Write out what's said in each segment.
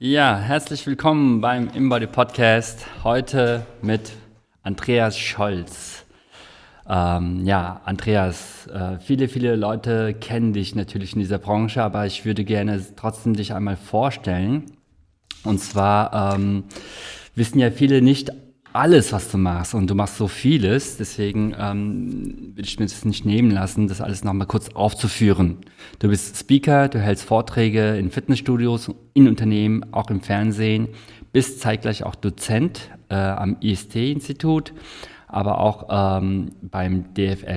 Ja, herzlich willkommen beim InBody Podcast. Heute mit Andreas Scholz. Andreas, viele Leute kennen dich natürlich in dieser Branche, aber ich würde gerne trotzdem dich einmal vorstellen. Und zwar wissen ja viele nicht alles, was du machst, und du machst so vieles. Deswegen will ich mir das nicht nehmen lassen, das alles nochmal kurz aufzuführen. Du bist Speaker, du hältst Vorträge in Fitnessstudios, in Unternehmen, auch im Fernsehen, bist zeitgleich auch Dozent am IST-Institut, aber auch beim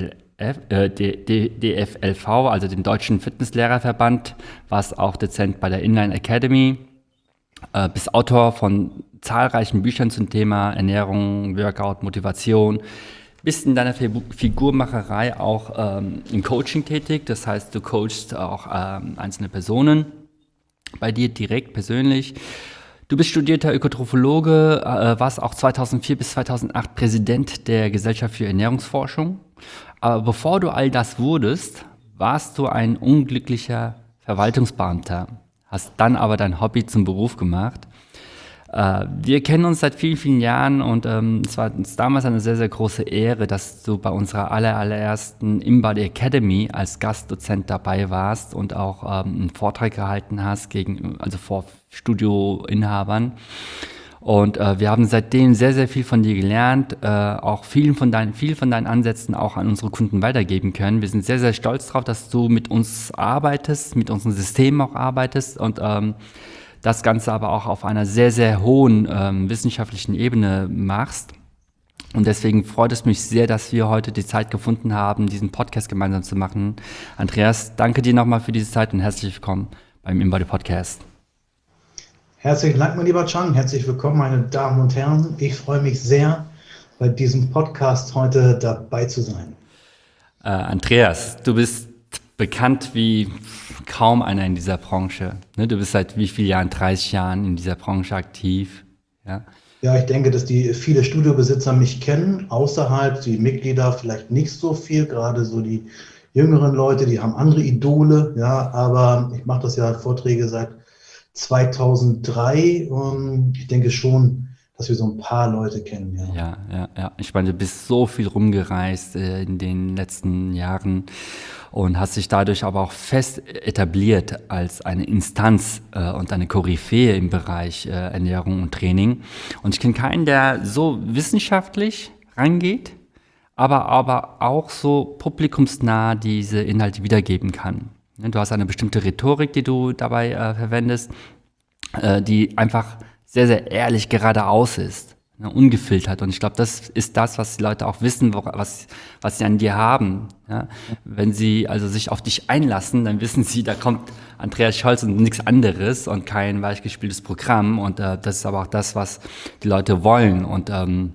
DFLV, also dem Deutschen Fitnesslehrerverband, warst auch Dozent bei der Inline Academy. Bist Autor von zahlreichen Büchern zum Thema Ernährung, Workout, Motivation. Bist in deiner Figurmacherei auch im Coaching tätig. Das heißt, du coachst auch einzelne Personen bei dir direkt persönlich. Du bist studierter Ökotrophologe, warst auch 2004 bis 2008 Präsident der Gesellschaft für Ernährungsforschung. Aber bevor du all das wurdest, warst du ein unglücklicher Verwaltungsbeamter. Hast dann aber dein Hobby zum Beruf gemacht. Wir kennen uns seit vielen Jahren und es war uns damals eine sehr große Ehre, dass du bei unserer allerersten InBody Academy als Gastdozent dabei warst und auch einen Vortrag gehalten hast also vor Studioinhabern. Und wir haben seitdem sehr viel von dir gelernt, auch viel von deinen Ansätzen auch an unsere Kunden weitergeben können. Wir sind sehr stolz darauf, dass du mit uns arbeitest, mit unseren Systemen auch arbeitest und das Ganze aber auch auf einer sehr hohen wissenschaftlichen Ebene machst. Und deswegen freut es mich sehr, dass wir heute die Zeit gefunden haben, diesen Podcast gemeinsam zu machen. Andreas, danke dir nochmal für diese Zeit und herzlich willkommen beim InBody Podcast. Herzlichen Dank, mein lieber Chang. Herzlich willkommen, meine Damen und Herren. Ich freue mich sehr, bei diesem Podcast heute dabei zu sein. Andreas, du bist bekannt wie kaum einer in dieser Branche. Ne? Du bist seit wie vielen Jahren? 30 Jahren in dieser Branche aktiv. Ja, ich denke, dass die viele Studiobesitzer mich kennen. Außerhalb, die Mitglieder vielleicht nicht so viel, gerade so die jüngeren Leute, die haben andere Idole. Ja, aber ich mache das ja Vorträge seit 2003 und ich denke schon, dass wir so ein paar Leute kennen. Ja. Ich meine, du bist so viel rumgereist in den letzten Jahren und hast dich dadurch aber auch fest etabliert als eine Instanz und eine Koryphäe im Bereich Ernährung und Training. Und ich kenne keinen, der so wissenschaftlich rangeht, aber auch so publikumsnah diese Inhalte wiedergeben kann. Du hast eine bestimmte Rhetorik, die du dabei verwendest, die einfach sehr ehrlich geradeaus ist, ne, ungefiltert. Und ich glaube, das ist das, was die Leute auch wissen, was sie an dir haben. Ja? Wenn sie also sich auf dich einlassen, dann wissen sie, da kommt Andreas Scholz und nichts anderes und kein weichgespieltes Programm. Und das ist aber auch das, was die Leute wollen und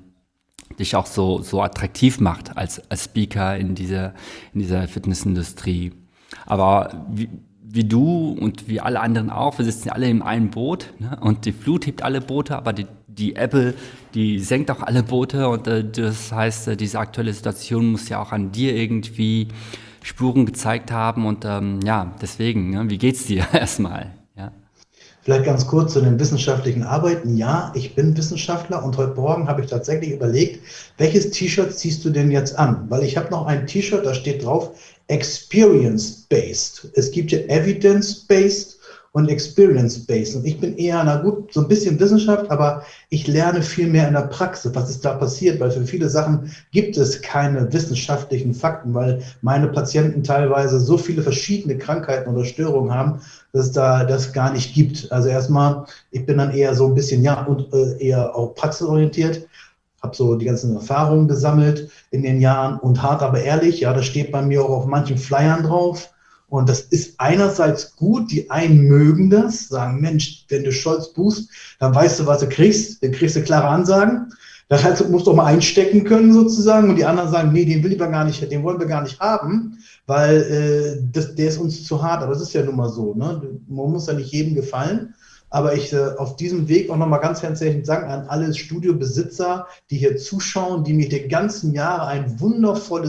dich auch so attraktiv macht als Speaker in dieser Fitnessindustrie. Aber wie du und wie alle anderen auch, wir sitzen ja alle in einem Boot, ne? Und die Flut hebt alle Boote, aber die Ebbe, die senkt auch alle Boote und das heißt, diese aktuelle Situation muss ja auch an dir irgendwie Spuren gezeigt haben und deswegen, ne? Wie geht's dir erstmal? Ja. Vielleicht ganz kurz zu den wissenschaftlichen Arbeiten. Ja, ich bin Wissenschaftler und heute Morgen habe ich tatsächlich überlegt, welches T-Shirt ziehst du denn jetzt an? Weil ich habe noch ein T-Shirt, da steht drauf Experience-Based. Es gibt ja Evidence-Based und Experience-Based. Und ich bin eher, so ein bisschen Wissenschaft, aber ich lerne viel mehr in der Praxis, was ist da passiert, weil für viele Sachen gibt es keine wissenschaftlichen Fakten, weil meine Patienten teilweise so viele verschiedene Krankheiten oder Störungen haben, dass es da das gar nicht gibt. Also erstmal, ich bin dann eher so ein bisschen, eher auch praxisorientiert, habe so die ganzen Erfahrungen gesammelt in den Jahren und hart aber ehrlich, ja, das steht bei mir auch auf manchen Flyern drauf. Und das ist einerseits gut, die einen mögen das, sagen, Mensch, wenn du Scholz buchst, dann weißt du, was du kriegst, dann kriegst du klare Ansagen. Das heißt, du musst doch mal einstecken können sozusagen. Und die anderen sagen, nee, den wollen wir gar nicht haben, weil der ist uns zu hart. Aber es ist ja nun mal so, ne? Man muss ja nicht jedem gefallen. Aber ich auf diesem Weg auch nochmal ganz herzlichen Dank an alle Studiobesitzer, die hier zuschauen, die mir die ganzen Jahre ein wundervolles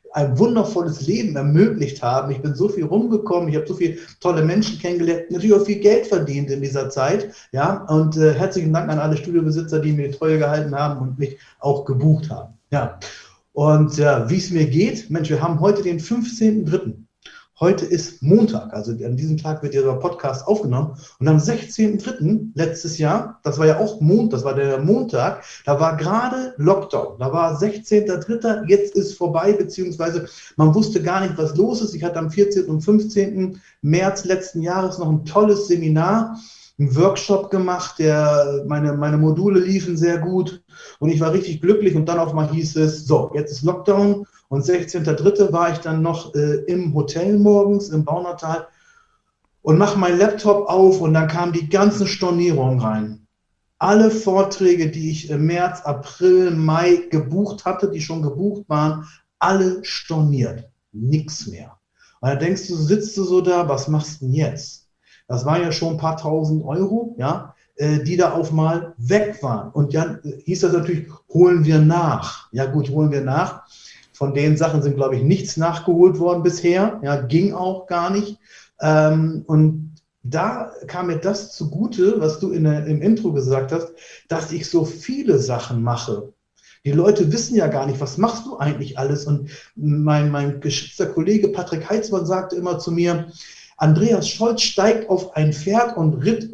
ein wundervolles Leben ermöglicht haben. Ich bin so viel rumgekommen, ich habe so viele tolle Menschen kennengelernt, natürlich auch viel Geld verdient in dieser Zeit. Ja, und herzlichen Dank an alle Studiobesitzer, die mir die Treue gehalten haben und mich auch gebucht haben. Ja, und wie es mir geht, Mensch, wir haben heute den 15.03. Heute ist Montag, also an diesem Tag wird dieser Podcast aufgenommen. Und am 16.03. letztes Jahr, das war ja auch das war der Montag, da war gerade Lockdown. Da war 16.03., jetzt ist vorbei, beziehungsweise man wusste gar nicht, was los ist. Ich hatte am 14. und 15. März letzten Jahres noch ein tolles Seminar, einen Workshop gemacht, meine Module liefen sehr gut und ich war richtig glücklich. Und dann auf einmal hieß es, so, jetzt ist Lockdown. Und 16.03. war ich dann noch im Hotel morgens im Baunatal und mache meinen Laptop auf und dann kamen die ganzen Stornierungen rein. Alle Vorträge, die ich im März, April, Mai gebucht hatte, die schon gebucht waren, alle storniert. Nix mehr. Und dann denkst du, sitzt du so da, was machst du denn jetzt? Das waren ja schon ein paar tausend Euro, ja, die da auf mal weg waren. Und dann hieß das natürlich, holen wir nach. Ja gut, holen wir nach. Von den Sachen sind, glaube ich, nichts nachgeholt worden bisher. Ja, ging auch gar nicht. Und da kam mir das zugute, was du im Intro gesagt hast, dass ich so viele Sachen mache. Die Leute wissen ja gar nicht, was machst du eigentlich alles? Und mein geschätzter Kollege Patrick Heitzmann sagte immer zu mir, Andreas Scholz stieg auf ein Pferd und ritt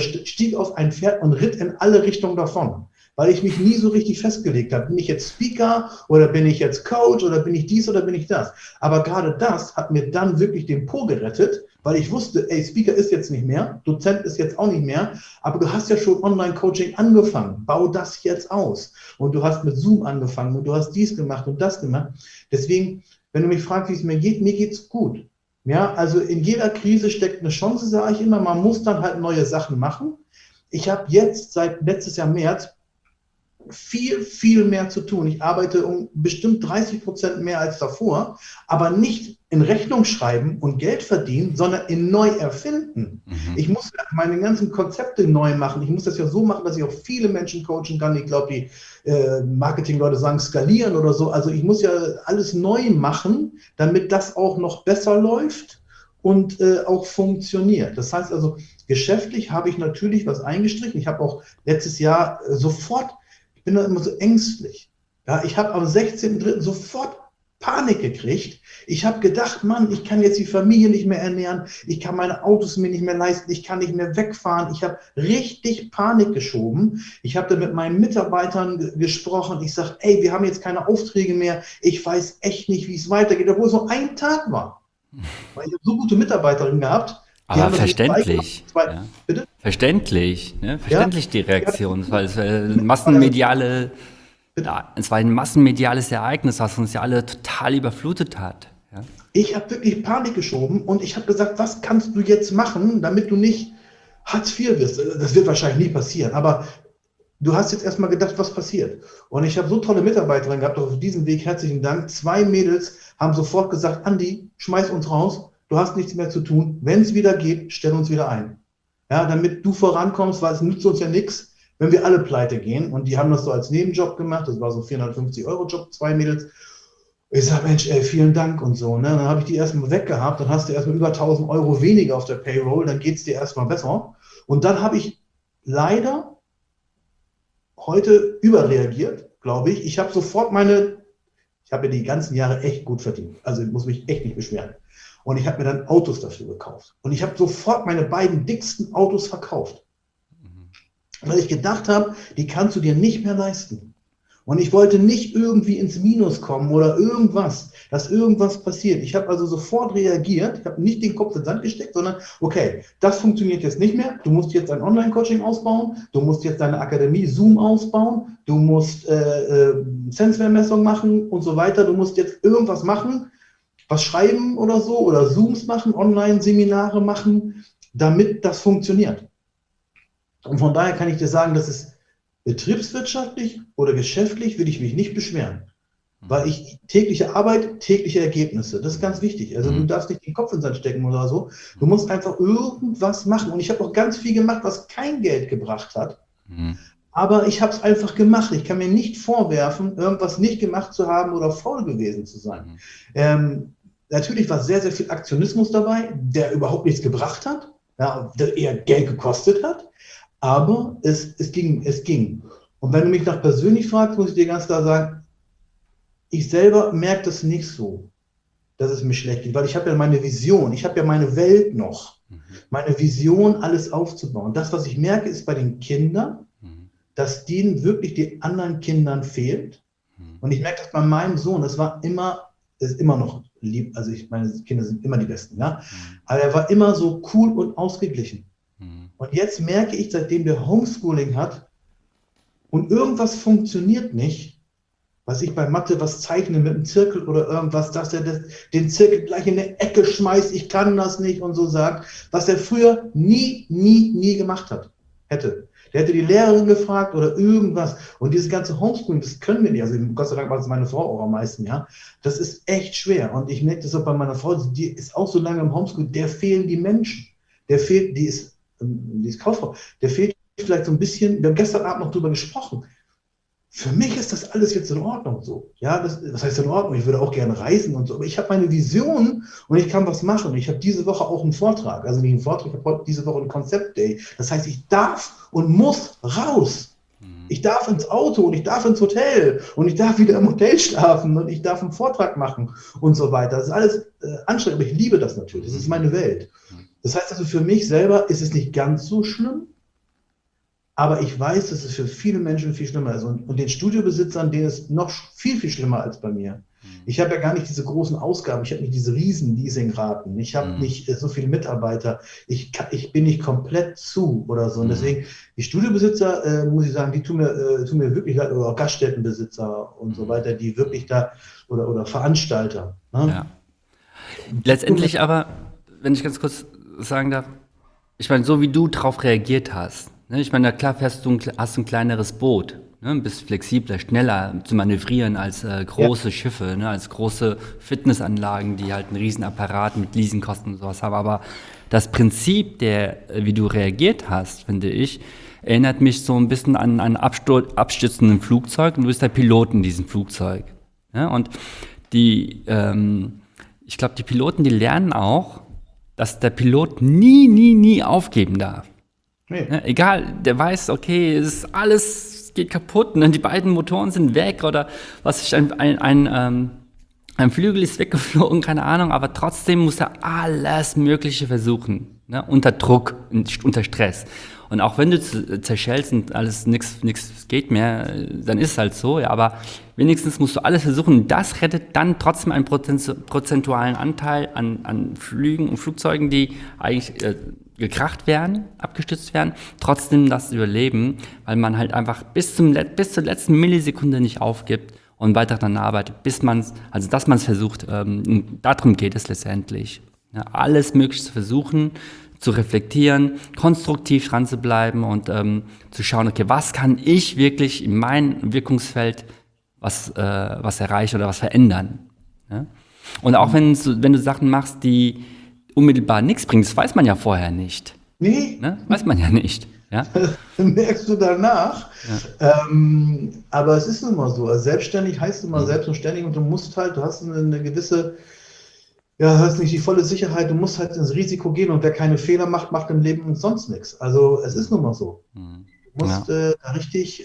in alle Richtungen davon. Weil ich mich nie so richtig festgelegt habe. Bin ich jetzt Speaker oder bin ich jetzt Coach oder bin ich dies oder bin ich das? Aber gerade das hat mir dann wirklich den Po gerettet, weil ich wusste, ey, Speaker ist jetzt nicht mehr, Dozent ist jetzt auch nicht mehr, aber du hast ja schon Online-Coaching angefangen. Bau das jetzt aus. Und du hast mit Zoom angefangen und du hast dies gemacht und das gemacht. Deswegen, wenn du mich fragst, wie es mir geht's gut. Ja, also in jeder Krise steckt eine Chance, sage ich immer. Man muss dann halt neue Sachen machen. Ich habe jetzt seit letztes Jahr März viel mehr zu tun. Ich arbeite um bestimmt 30% mehr als davor, aber nicht in Rechnung schreiben und Geld verdienen, sondern in neu erfinden. Ich muss meine ganzen Konzepte neu machen. Ich muss das ja so machen, dass ich auch viele Menschen coachen kann. Ich glaube, die Marketingleute sagen skalieren oder so. Also ich muss ja alles neu machen, damit das auch noch besser läuft und auch funktioniert. Das heißt also, geschäftlich habe ich natürlich was eingestrichen. Ich habe auch letztes Jahr ich bin da immer so ängstlich. Ja, ich habe am 16.03. sofort Panik gekriegt. Ich habe gedacht, Mann, ich kann jetzt die Familie nicht mehr ernähren, ich kann meine Autos mir nicht mehr leisten, ich kann nicht mehr wegfahren. Ich habe richtig Panik geschoben. Ich habe da mit meinen Mitarbeitern gesprochen. Ich sage, ey, wir haben jetzt keine Aufträge mehr. Ich weiß echt nicht, wie es weitergeht, obwohl es nur ein Tag war. Weil ich habe so gute Mitarbeiterinnen gehabt. Aber verständlich. Ja. Bitte? Verständlich, ne? Verständlich die Reaktion, weil es war ein massenmediales Ereignis, was uns ja alle total überflutet hat. Ja? Ich habe wirklich Panik geschoben und ich habe gesagt, was kannst du jetzt machen, damit du nicht Hartz IV wirst? Das wird wahrscheinlich nie passieren, aber du hast jetzt erstmal gedacht, was passiert. Und ich habe so tolle Mitarbeiterinnen gehabt, auf diesem Weg herzlichen Dank. 2 Mädels haben sofort gesagt, Andi, schmeiß uns raus, du hast nichts mehr zu tun. Wenn es wieder geht, stell uns wieder ein. Ja, damit du vorankommst, weil es nützt uns ja nichts, wenn wir alle pleite gehen. Und die haben das so als Nebenjob gemacht. Das war so 450-Euro-Job, 2 Mädels. Ich sage, Mensch, ey, vielen Dank und so. Ne? Dann habe ich die erstmal weggehabt. Dann hast du erstmal über 1.000 Euro weniger auf der Payroll. Dann geht es dir erstmal besser. Und dann habe ich leider heute überreagiert, glaube ich. Ich habe ich habe ja die ganzen Jahre echt gut verdient. Also ich muss mich echt nicht beschweren. Und ich habe mir dann Autos dafür gekauft. Und ich habe sofort meine beiden dicksten Autos verkauft. Weil ich gedacht habe, die kannst du dir nicht mehr leisten. Und ich wollte nicht irgendwie ins Minus kommen oder dass irgendwas passiert. Ich habe also sofort reagiert. Ich habe nicht den Kopf in den Sand gesteckt, sondern okay, das funktioniert jetzt nicht mehr. Du musst jetzt ein Online-Coaching ausbauen. Du musst jetzt deine Akademie Zoom ausbauen. Du musst Sensware-Messung machen und so weiter. Du musst jetzt irgendwas machen, was schreiben oder so, oder Zooms machen, Online-Seminare machen, damit das funktioniert. Und von daher kann ich dir sagen, dass es betriebswirtschaftlich oder geschäftlich würde ich mich nicht beschweren. Weil ich tägliche Arbeit, tägliche Ergebnisse, das ist ganz wichtig. Also du darfst nicht den Kopf in den Sand stecken oder so. Du musst einfach irgendwas machen. Und ich habe auch ganz viel gemacht, was kein Geld gebracht hat. Aber ich habe es einfach gemacht. Ich kann mir nicht vorwerfen, irgendwas nicht gemacht zu haben oder faul gewesen zu sein. Mhm. Natürlich war sehr, sehr viel Aktionismus dabei, der überhaupt nichts gebracht hat, ja, der eher Geld gekostet hat. Aber es ging, es ging. Und wenn du mich nach persönlich fragst, muss ich dir ganz klar sagen, ich selber merke das nicht so, dass es mir schlecht geht, weil ich habe ja meine Vision, ich habe ja meine Welt noch, Mhm. meine Vision, alles aufzubauen. Das, was ich merke, ist bei den Kindern, Mhm. dass denen wirklich die anderen Kindern fehlt. Mhm. Und ich merke das bei meinem Sohn, das war immer, ist immer noch lieb, also meine Kinder sind immer die Besten, ja. Mhm. Aber er war immer so cool und ausgeglichen. Mhm. Und jetzt merke ich, seitdem der Homeschooling hat und irgendwas funktioniert nicht, was ich bei Mathe was zeichne mit einem Zirkel oder irgendwas, dass er den Zirkel gleich in eine Ecke schmeißt, ich kann das nicht und so sagt, was er früher nie gemacht hätte. Der hätte die Lehrerin gefragt oder irgendwas. Und dieses ganze Homeschooling, das können wir nicht. Also Gott sei Dank war es meine Frau auch am meisten, ja. Das ist echt schwer. Und ich merke das auch bei meiner Frau, die ist auch so lange im Homeschooling, der fehlen die Menschen. Der fehlt, die ist Kauffrau, der fehlt vielleicht so ein bisschen, wir haben gestern Abend noch drüber gesprochen. Für mich ist das alles jetzt in Ordnung so. Ja, das heißt in Ordnung, ich würde auch gerne reisen und so, aber ich habe meine Vision und ich kann was machen. Ich habe diese Woche auch einen Vortrag, also nicht einen Vortrag, ich habe diese Woche einen Concept Day. Das heißt, ich darf und muss raus. Mhm. Ich darf ins Auto und ich darf ins Hotel und ich darf wieder im Hotel schlafen und ich darf einen Vortrag machen und so weiter. Das ist alles anstrengend, aber ich liebe das natürlich. Das ist meine Welt. Das heißt also, für mich selber ist es nicht ganz so schlimm, aber ich weiß, dass es für viele Menschen viel schlimmer ist. Und den Studiobesitzern, denen ist noch viel schlimmer als bei mir. Ich habe ja gar nicht diese großen Ausgaben, ich habe nicht diese riesen Leasingraten, ich habe nicht so viele Mitarbeiter, ich bin nicht komplett zu oder so. Und deswegen, die Studiobesitzer, muss ich sagen, die tun mir wirklich leid, oder auch Gaststättenbesitzer und so weiter, die wirklich da, oder Veranstalter. Ne? Ja. Letztendlich aber, wenn ich ganz kurz sagen darf, ich meine, so wie du drauf reagiert hast, ne, ich meine, na klar hast du ein kleineres Boot, ne, bist flexibler, schneller zu manövrieren als Ja, große Schiffe, ne, als große Fitnessanlagen, die halt einen riesen Apparat mit Leasingkosten und sowas haben. Aber das Prinzip, wie du reagiert hast, finde ich, erinnert mich so ein bisschen an ein abstürzenden Flugzeug und du bist der Pilot in diesem Flugzeug. Ja, und die, ich glaube, die Piloten, die lernen auch, dass der Pilot nie aufgeben darf. nee. Ne? Egal, der weiß, okay, es ist alles geht kaputt und die beiden Motoren sind weg oder was ich, ein Flügel ist weggeflogen, keine Ahnung, aber trotzdem muss er alles Mögliche versuchen, ne? Unter Druck, unter Stress. Und auch wenn du zerschellst und alles nichts geht mehr, dann ist es halt so, ja, aber wenigstens musst du alles versuchen. Das rettet dann trotzdem einen prozentualen Anteil an Flügen und Flugzeugen, die eigentlich gekracht werden, abgestürzt werden, trotzdem das überleben, weil man halt einfach bis zur letzten Millisekunde nicht aufgibt und weiter daran arbeitet, dass man es versucht. Darum geht es letztendlich. Ja, alles Mögliche zu versuchen, zu reflektieren, konstruktiv dran zu bleiben und zu schauen, okay, was kann ich wirklich in meinem Wirkungsfeld was erreichen oder was verändern. Ja? Und auch wenn du Sachen machst, die unmittelbar nichts bringen, das weiß man ja vorher nicht. Nee, Ne? Weiß man ja nicht. Ja? merkst du danach. Ja. Aber es ist nun mal so. Also selbstständig heißt immer Mhm. selbst und ständig und du musst halt, du hast eine gewisse, ja, hast nicht die volle Sicherheit, du musst halt ins Risiko gehen und wer keine Fehler macht, macht im Leben sonst nichts. Also es ist nun mal so. Mhm. Du musst Ja. da richtig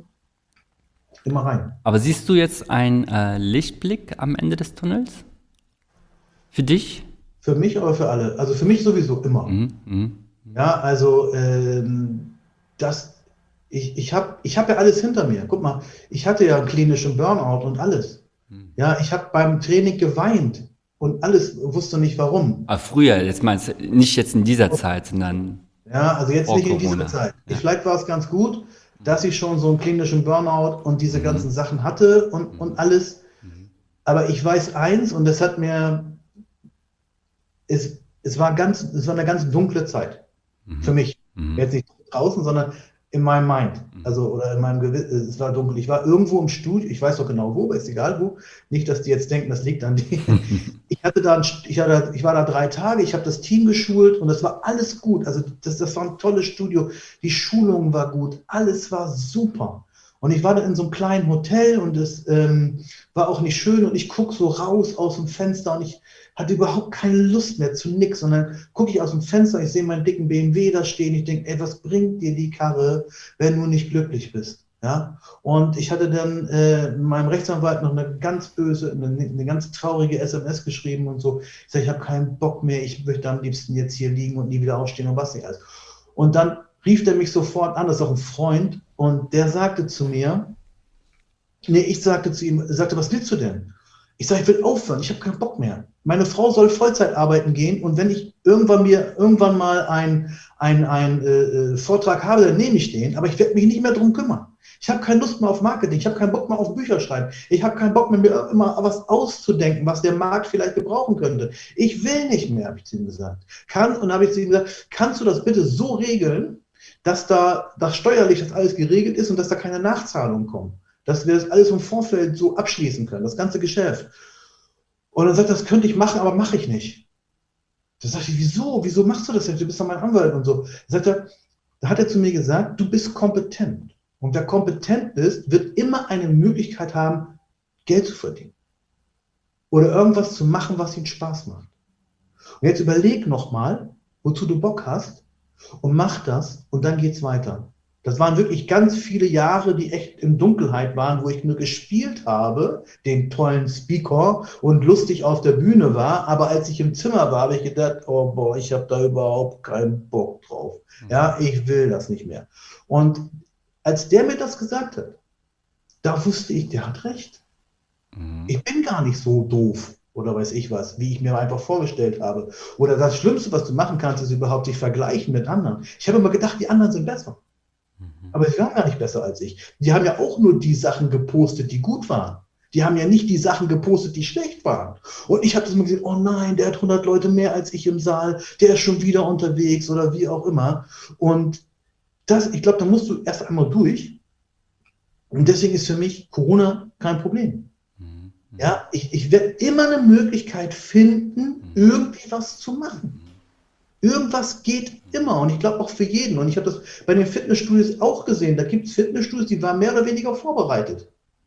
immer rein. Aber siehst du jetzt einen Lichtblick am Ende des Tunnels? Für dich? Für mich, aber für alle. Also für mich sowieso immer. Mhm. Mhm. Ja, also das, ich hab ja alles hinter mir. Guck mal, ich hatte ja einen klinischen Burnout und alles. Mhm. Ja, ich habe beim Training geweint und alles, wusste nicht warum. Aber früher, jetzt meinst du, nicht jetzt in dieser Zeit, sondern Ja, also jetzt vor nicht in dieser Corona. Zeit. Ja. Vielleicht war es ganz gut, dass ich schon so einen klinischen Burnout und diese Mhm. ganzen Sachen hatte und Mhm. alles. Mhm. Aber ich weiß eins und das hat mir, es war eine ganz dunkle Zeit für Mhm. mich. Mhm. Jetzt nicht draußen, sondern in meinem Mind, also oder in meinem Gewissen, es war dunkel. Ich war irgendwo im Studio, ich weiß doch genau wo, aber ist egal wo. Nicht, dass die jetzt denken, das liegt an denen. Ich war da 3 Tage, ich habe das Team geschult und das war alles gut. Also das war ein tolles Studio, die Schulung war gut, alles war super. Und ich war da in so einem kleinen Hotel und es war auch nicht schön und ich gucke so raus aus dem Fenster und ich hatte überhaupt keine Lust mehr zu nix. Und dann gucke ich aus dem Fenster, ich sehe meinen dicken BMW da stehen. Ich denke, ey, was bringt dir die Karre, wenn du nicht glücklich bist? Ja? Und ich hatte dann meinem Rechtsanwalt noch eine ganz böse, eine ganz traurige SMS geschrieben und so. Ich sage, ich habe keinen Bock mehr, ich möchte am liebsten jetzt hier liegen und nie wieder aufstehen und was nicht alles. Und dann rief der mich sofort an, das ist auch ein Freund, und der sagte zu mir, ich sagte zu ihm, was willst du denn? Ich sage, ich will aufhören, ich habe keinen Bock mehr. Meine Frau soll Vollzeit arbeiten gehen und wenn ich irgendwann mal einen Vortrag habe, dann nehme ich den, aber ich werde mich nicht mehr drum kümmern. Ich habe keine Lust mehr auf Marketing, ich habe keinen Bock mehr auf Bücher schreiben, ich habe keinen Bock mehr, mir immer was auszudenken, was der Markt vielleicht gebrauchen könnte. Ich will nicht mehr, habe ich zu ihm gesagt. Habe ich zu ihm gesagt, kannst du das bitte so regeln, dass das steuerlich das alles geregelt ist und dass da keine Nachzahlungen kommen? Dass wir das alles im Vorfeld so abschließen können, das ganze Geschäft. Und dann sagt er, das könnte ich machen, aber mache ich nicht. Da sag ich, wieso machst du das denn? Du bist doch mein Anwalt und so. Da hat er zu mir gesagt, du bist kompetent. Und wer kompetent ist, wird immer eine Möglichkeit haben, Geld zu verdienen. Oder irgendwas zu machen, was ihm Spaß macht. Und jetzt überleg nochmal, wozu du Bock hast und mach das und dann geht's weiter. Das waren wirklich ganz viele Jahre, die echt in Dunkelheit waren, wo ich nur gespielt habe, den tollen Speaker und lustig auf der Bühne war. Aber als ich im Zimmer war, habe ich gedacht, oh boah, ich habe da überhaupt keinen Bock drauf. Ja, ich will das nicht mehr. Und als der mir das gesagt hat, da wusste ich, der hat recht. Ich bin gar nicht so doof oder weiß ich was, wie ich mir einfach vorgestellt habe. Oder das Schlimmste, was du machen kannst, ist überhaupt dich vergleichen mit anderen. Ich habe immer gedacht, die anderen sind besser. Aber sie waren gar nicht besser als ich. Die haben ja auch nur die Sachen gepostet, die gut waren. Die haben ja nicht die Sachen gepostet, die schlecht waren. Und ich habe das mal gesehen, oh nein, der hat 100 Leute mehr als ich im Saal, der ist schon wieder unterwegs oder wie auch immer. Und ich glaube, da musst du erst einmal durch. Und deswegen ist für mich Corona kein Problem. Ja, ich werde immer eine Möglichkeit finden, irgendwie was zu machen. Irgendwas geht immer und ich glaube auch für jeden. Und ich habe das bei den Fitnessstudios auch gesehen. Da gibt es Fitnessstudios, die waren mehr oder weniger vorbereitet.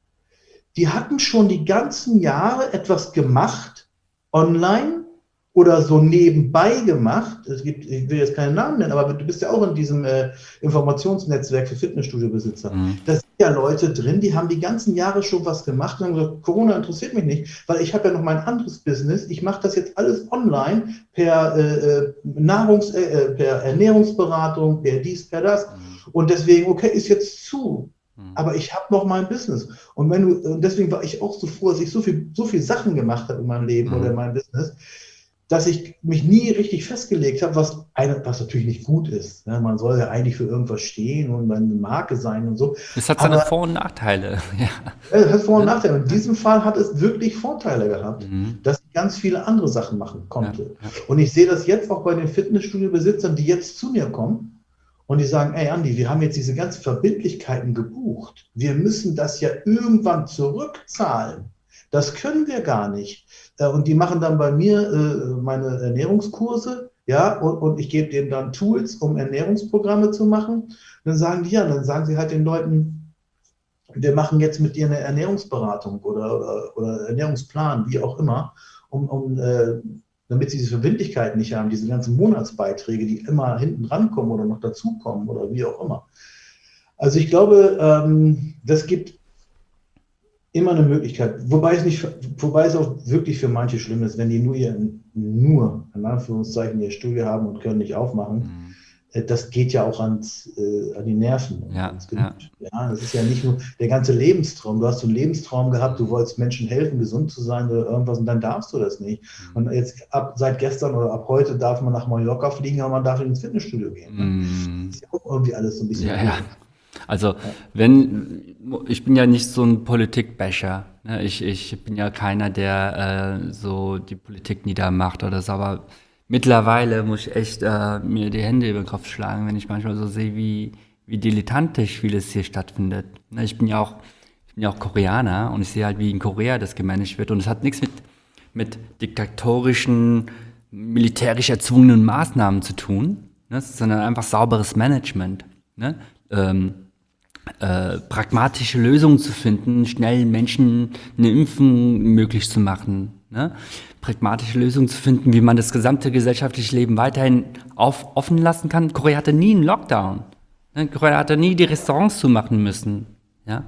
Die hatten schon die ganzen Jahre etwas gemacht, online oder so nebenbei gemacht. Ich will jetzt keinen Namen nennen, aber du bist ja auch in diesem Informationsnetzwerk für Fitnessstudio-Besitzer. Da sind ja Leute drin, die haben die ganzen Jahre schon was gemacht und haben gesagt, Corona interessiert mich nicht, weil ich habe ja noch mein anderes Business. Ich mache das jetzt alles online per Ernährungsberatung, per dies, per das. Und deswegen, okay, ist jetzt zu. Aber ich habe noch mein Business. Und deswegen war ich auch so froh, dass ich so viel Sachen gemacht habe in meinem Leben oder in meinem Business, dass ich mich nie richtig festgelegt habe, was natürlich nicht gut ist. Ja, man soll ja eigentlich für irgendwas stehen und eine Marke sein und so. Es hat seine Vor- und Nachteile. Ja. Es hat Vor- und Nachteile. In diesem Fall hat es wirklich Vorteile gehabt, dass ich ganz viele andere Sachen machen konnte. Ja. Und ich sehe das jetzt auch bei den Fitnessstudio-Besitzern, die jetzt zu mir kommen und die sagen, ey Andi, wir haben jetzt diese ganzen Verbindlichkeiten gebucht. Wir müssen das ja irgendwann zurückzahlen. Das können wir gar nicht. Und die machen dann bei mir meine Ernährungskurse, ja, und ich gebe denen dann Tools, um Ernährungsprogramme zu machen. Und dann sagen dann sagen sie halt den Leuten, wir machen jetzt mit dir eine Ernährungsberatung oder Ernährungsplan, wie auch immer, damit sie diese Verbindlichkeiten nicht haben, diese ganzen Monatsbeiträge, die immer hinten rankommen oder noch dazukommen oder wie auch immer. Also ich glaube, das gibt immer eine Möglichkeit, wobei es auch wirklich für manche schlimm ist, wenn die nur in Anführungszeichen ihr Studio haben und können nicht aufmachen. Das geht ja auch an die Nerven. Ja. Ja, das ist ja nicht nur der ganze Lebenstraum. Du hast so einen Lebenstraum gehabt, du wolltest Menschen helfen, gesund zu sein oder irgendwas und dann darfst du das nicht. Und jetzt seit gestern oder ab heute darf man nach Mallorca fliegen, aber man darf ins Fitnessstudio gehen. Das ist ja auch irgendwie alles so ein bisschen. Ja. Also ich bin ja nicht so ein Politikbasher. Ne? Ich bin ja keiner, der so die Politik niedermacht oder so, aber mittlerweile muss ich echt mir die Hände über den Kopf schlagen, wenn ich manchmal so sehe, wie wie dilettantisch vieles hier stattfindet. Ne, ich bin ja auch Koreaner und ich sehe halt, wie in Korea das gemanagt wird. Und es hat nichts mit diktatorischen, militärisch erzwungenen Maßnahmen zu tun, ne, sondern einfach sauberes Management. Ne? Pragmatische Lösungen zu finden, schnell Menschen eine Impfung möglich zu machen. Ne? Pragmatische Lösungen zu finden, wie man das gesamte gesellschaftliche Leben weiterhin offen lassen kann. Korea hatte nie einen Lockdown. Ne? Korea hatte nie die Restaurants zumachen müssen. Ja?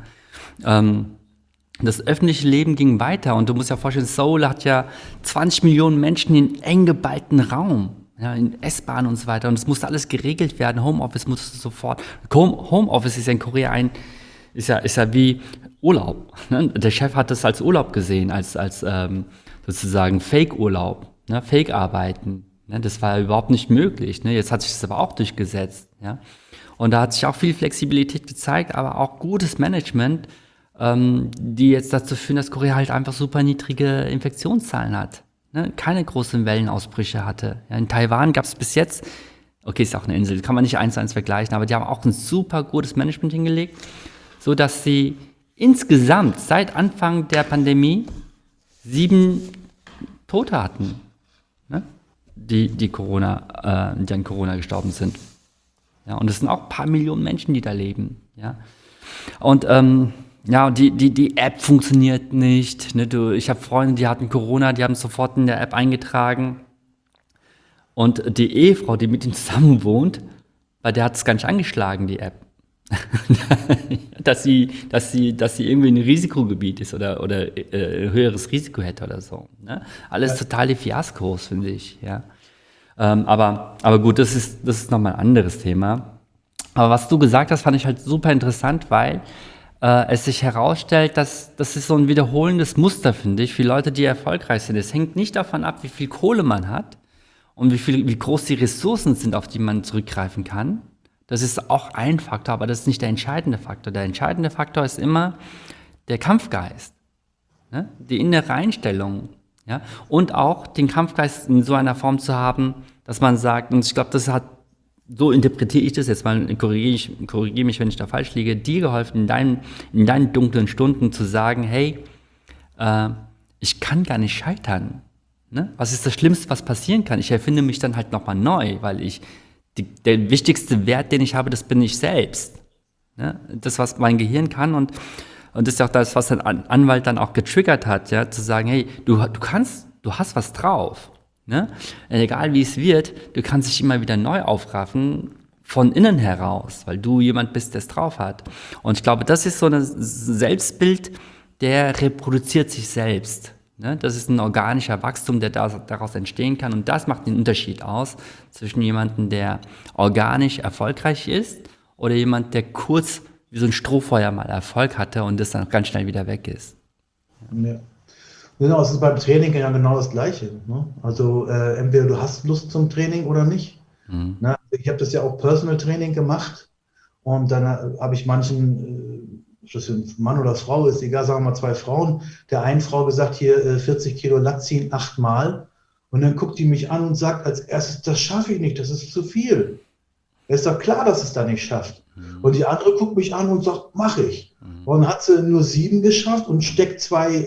Das öffentliche Leben ging weiter und du musst ja vorstellen, Seoul hat ja 20 Millionen Menschen in eng geballten Raum, ja, in S-Bahn und so weiter und es musste alles geregelt werden. Homeoffice musste sofort. Homeoffice ist ja in Korea ist ja wie Urlaub. Ne? Der Chef hat das als Urlaub gesehen, als sozusagen Fake-Urlaub, ne? Fake-Arbeiten. Ne? Das war ja überhaupt nicht möglich. Ne? Jetzt hat sich das aber auch durchgesetzt. Ja? Und da hat sich auch viel Flexibilität gezeigt, aber auch gutes Management, die jetzt dazu führen, dass Korea halt einfach super niedrige Infektionszahlen hat. Ne? Keine großen Wellenausbrüche hatte. Ja, in Taiwan gab es bis jetzt, okay, ist auch eine Insel, kann man nicht 1:1 vergleichen, aber die haben auch ein super gutes Management hingelegt, so dass sie insgesamt seit Anfang der Pandemie 7 Tote hatten, ne? Die an Corona gestorben sind. Ja, und es sind auch ein paar Millionen Menschen, die da leben. Ja, und ja, die App funktioniert nicht. Ne? Ich habe Freunde, die hatten Corona, die haben es sofort in der App eingetragen. Und die Ehefrau, die mit ihm zusammen wohnt, bei der hat es gar nicht angeschlagen, die App. dass sie irgendwie ein Risikogebiet ist oder höheres Risiko hätte oder so. Ne? Alles totale Fiaskos, finde ich. Ja. Aber gut, das ist nochmal ein anderes Thema. Aber was du gesagt hast, fand ich halt super interessant, weil es sich herausstellt, dass das ist so ein wiederholendes Muster, finde ich, für Leute, die erfolgreich sind. Es hängt nicht davon ab, wie viel Kohle man hat und wie groß die Ressourcen sind, auf die man zurückgreifen kann. Das ist auch ein Faktor, aber das ist nicht der entscheidende Faktor. Der entscheidende Faktor ist immer der Kampfgeist, ne? Die innere Einstellung, ja? Und auch den Kampfgeist in so einer Form zu haben, dass man sagt, und ich glaube, so interpretiere ich das jetzt mal, korrigiere mich, wenn ich da falsch liege, dir geholfen, in deinen dunklen Stunden zu sagen, hey, ich kann gar nicht scheitern. Ne? Was ist das Schlimmste, was passieren kann? Ich erfinde mich dann halt nochmal neu, weil der wichtigste Wert, den ich habe, das bin ich selbst. Ne? Das, was mein Gehirn kann und das ist auch das, was ein Anwalt dann auch getriggert hat, ja, zu sagen, hey, du hast was drauf. Ne? Egal wie es wird, du kannst dich immer wieder neu aufraffen, von innen heraus, weil du jemand bist, der es drauf hat. Und ich glaube, das ist so ein Selbstbild, der reproduziert sich selbst. Ne? Das ist ein organischer Wachstum, der daraus entstehen kann. Und das macht den Unterschied aus zwischen jemandem, der organisch erfolgreich ist oder jemand, der kurz wie so ein Strohfeuer mal Erfolg hatte und das dann ganz schnell wieder weg ist. Ja. Genau, es ist beim Training ja genau das Gleiche. Ne? Also entweder du hast Lust zum Training oder nicht. Ne? Ich habe das ja auch Personal Training gemacht und dann habe ich manchen, ob das ein Mann oder Frau ist, egal, sagen wir mal 2 Frauen, der einen Frau gesagt, hier 40 Kilo Lat ziehen 8-mal und dann guckt die mich an und sagt als erstes, das schaffe ich nicht, das ist zu viel. Es ist doch klar, dass es da nicht schafft. Und die andere guckt mich an und sagt, mache ich. Und dann hat sie nur 7 geschafft und steckt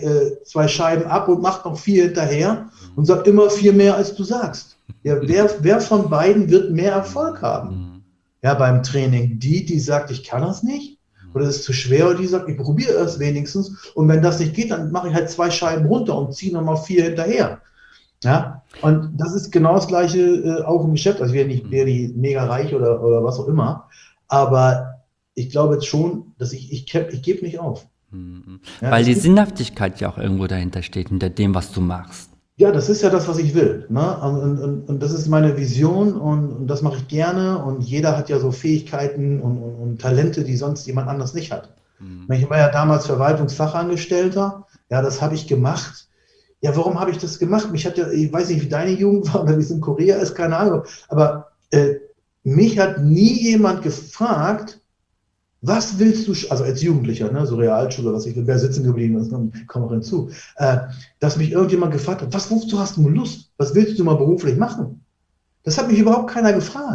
2 Scheiben ab und macht noch 4 hinterher und sagt immer 4 mehr, als du sagst. Ja, wer von beiden wird mehr Erfolg haben? Ja, beim Training. Die sagt, ich kann das nicht oder es ist zu schwer, oder die sagt, ich probiere es wenigstens und wenn das nicht geht, dann mache ich halt 2 Scheiben runter und ziehe nochmal 4 hinterher. Ja, und das ist genau das Gleiche auch im Geschäft. Also wir wäre nicht mega reich oder was auch immer, aber ich glaube jetzt schon, dass ich gebe nicht auf. Ja, weil die Sinnhaftigkeit ja auch irgendwo dahinter steht, hinter dem, was du machst. Ja, das ist ja das, was ich will. Ne? Und das ist meine Vision und das mache ich gerne. Und jeder hat ja so Fähigkeiten und Talente, die sonst jemand anders nicht hat. Ich war ja damals Verwaltungsfachangestellter. Ja, das habe ich gemacht. Ja, warum habe ich das gemacht? Ich weiß nicht, wie deine Jugend war oder wie es in Korea ist, keine Ahnung. Aber mich hat nie jemand gefragt, was willst du, also als Jugendlicher, ne, so Realschule, wer sitzen geblieben ist, dann kommt auch hinzu, dass mich irgendjemand gefragt hat, wozu hast du Lust? Was willst du mal beruflich machen? Das hat mich überhaupt keiner gefragt.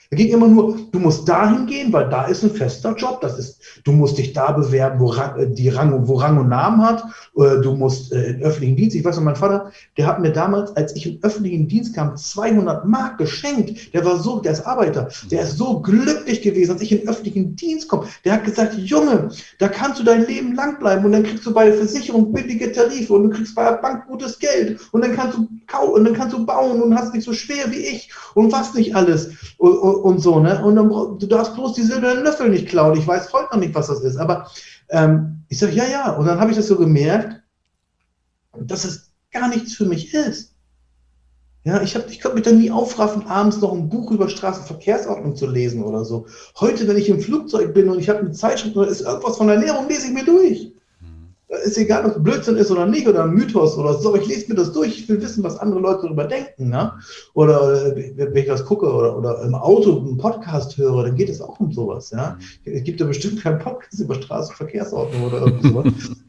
Da ging immer nur, du musst dahin gehen, weil da ist ein fester Job. Du musst dich da bewerben, wo Rang und Namen hat. Du musst in öffentlichen Dienst. Ich weiß noch, mein Vater, der hat mir damals, als ich in öffentlichen Dienst kam, 200 Mark geschenkt. Der ist Arbeiter. Der ist so glücklich gewesen, als ich in öffentlichen Dienst komme. Der hat gesagt, Junge, da kannst du dein Leben lang bleiben und dann kriegst du bei der Versicherung billige Tarife und du kriegst bei der Bank gutes Geld und dann kannst du bauen und hast nicht so schwer wie ich und was nicht alles und so, ne? Und dann, du darfst bloß die silbernen Löffel nicht klauen. Ich weiß heute noch nicht, was das ist, aber ich sage, ja. Und dann habe ich das so gemerkt, dass es gar nichts für mich ist. Ja, ich konnte mich dann nie aufraffen, abends noch ein Buch über Straßenverkehrsordnung zu lesen oder so. Heute, wenn ich im Flugzeug bin und ich habe eine Zeitschrift oder ist irgendwas von Ernährung, lese ich mir durch. Ist egal, ob es Blödsinn ist oder nicht oder ein Mythos oder so, aber ich lese mir das durch. Ich will wissen, was andere Leute darüber denken. Ne? Oder wenn ich was gucke oder im Auto einen Podcast höre, dann geht es auch um sowas. Ja? Es gibt ja bestimmt keinen Podcast über Straßenverkehrsordnung oder irgend sowas.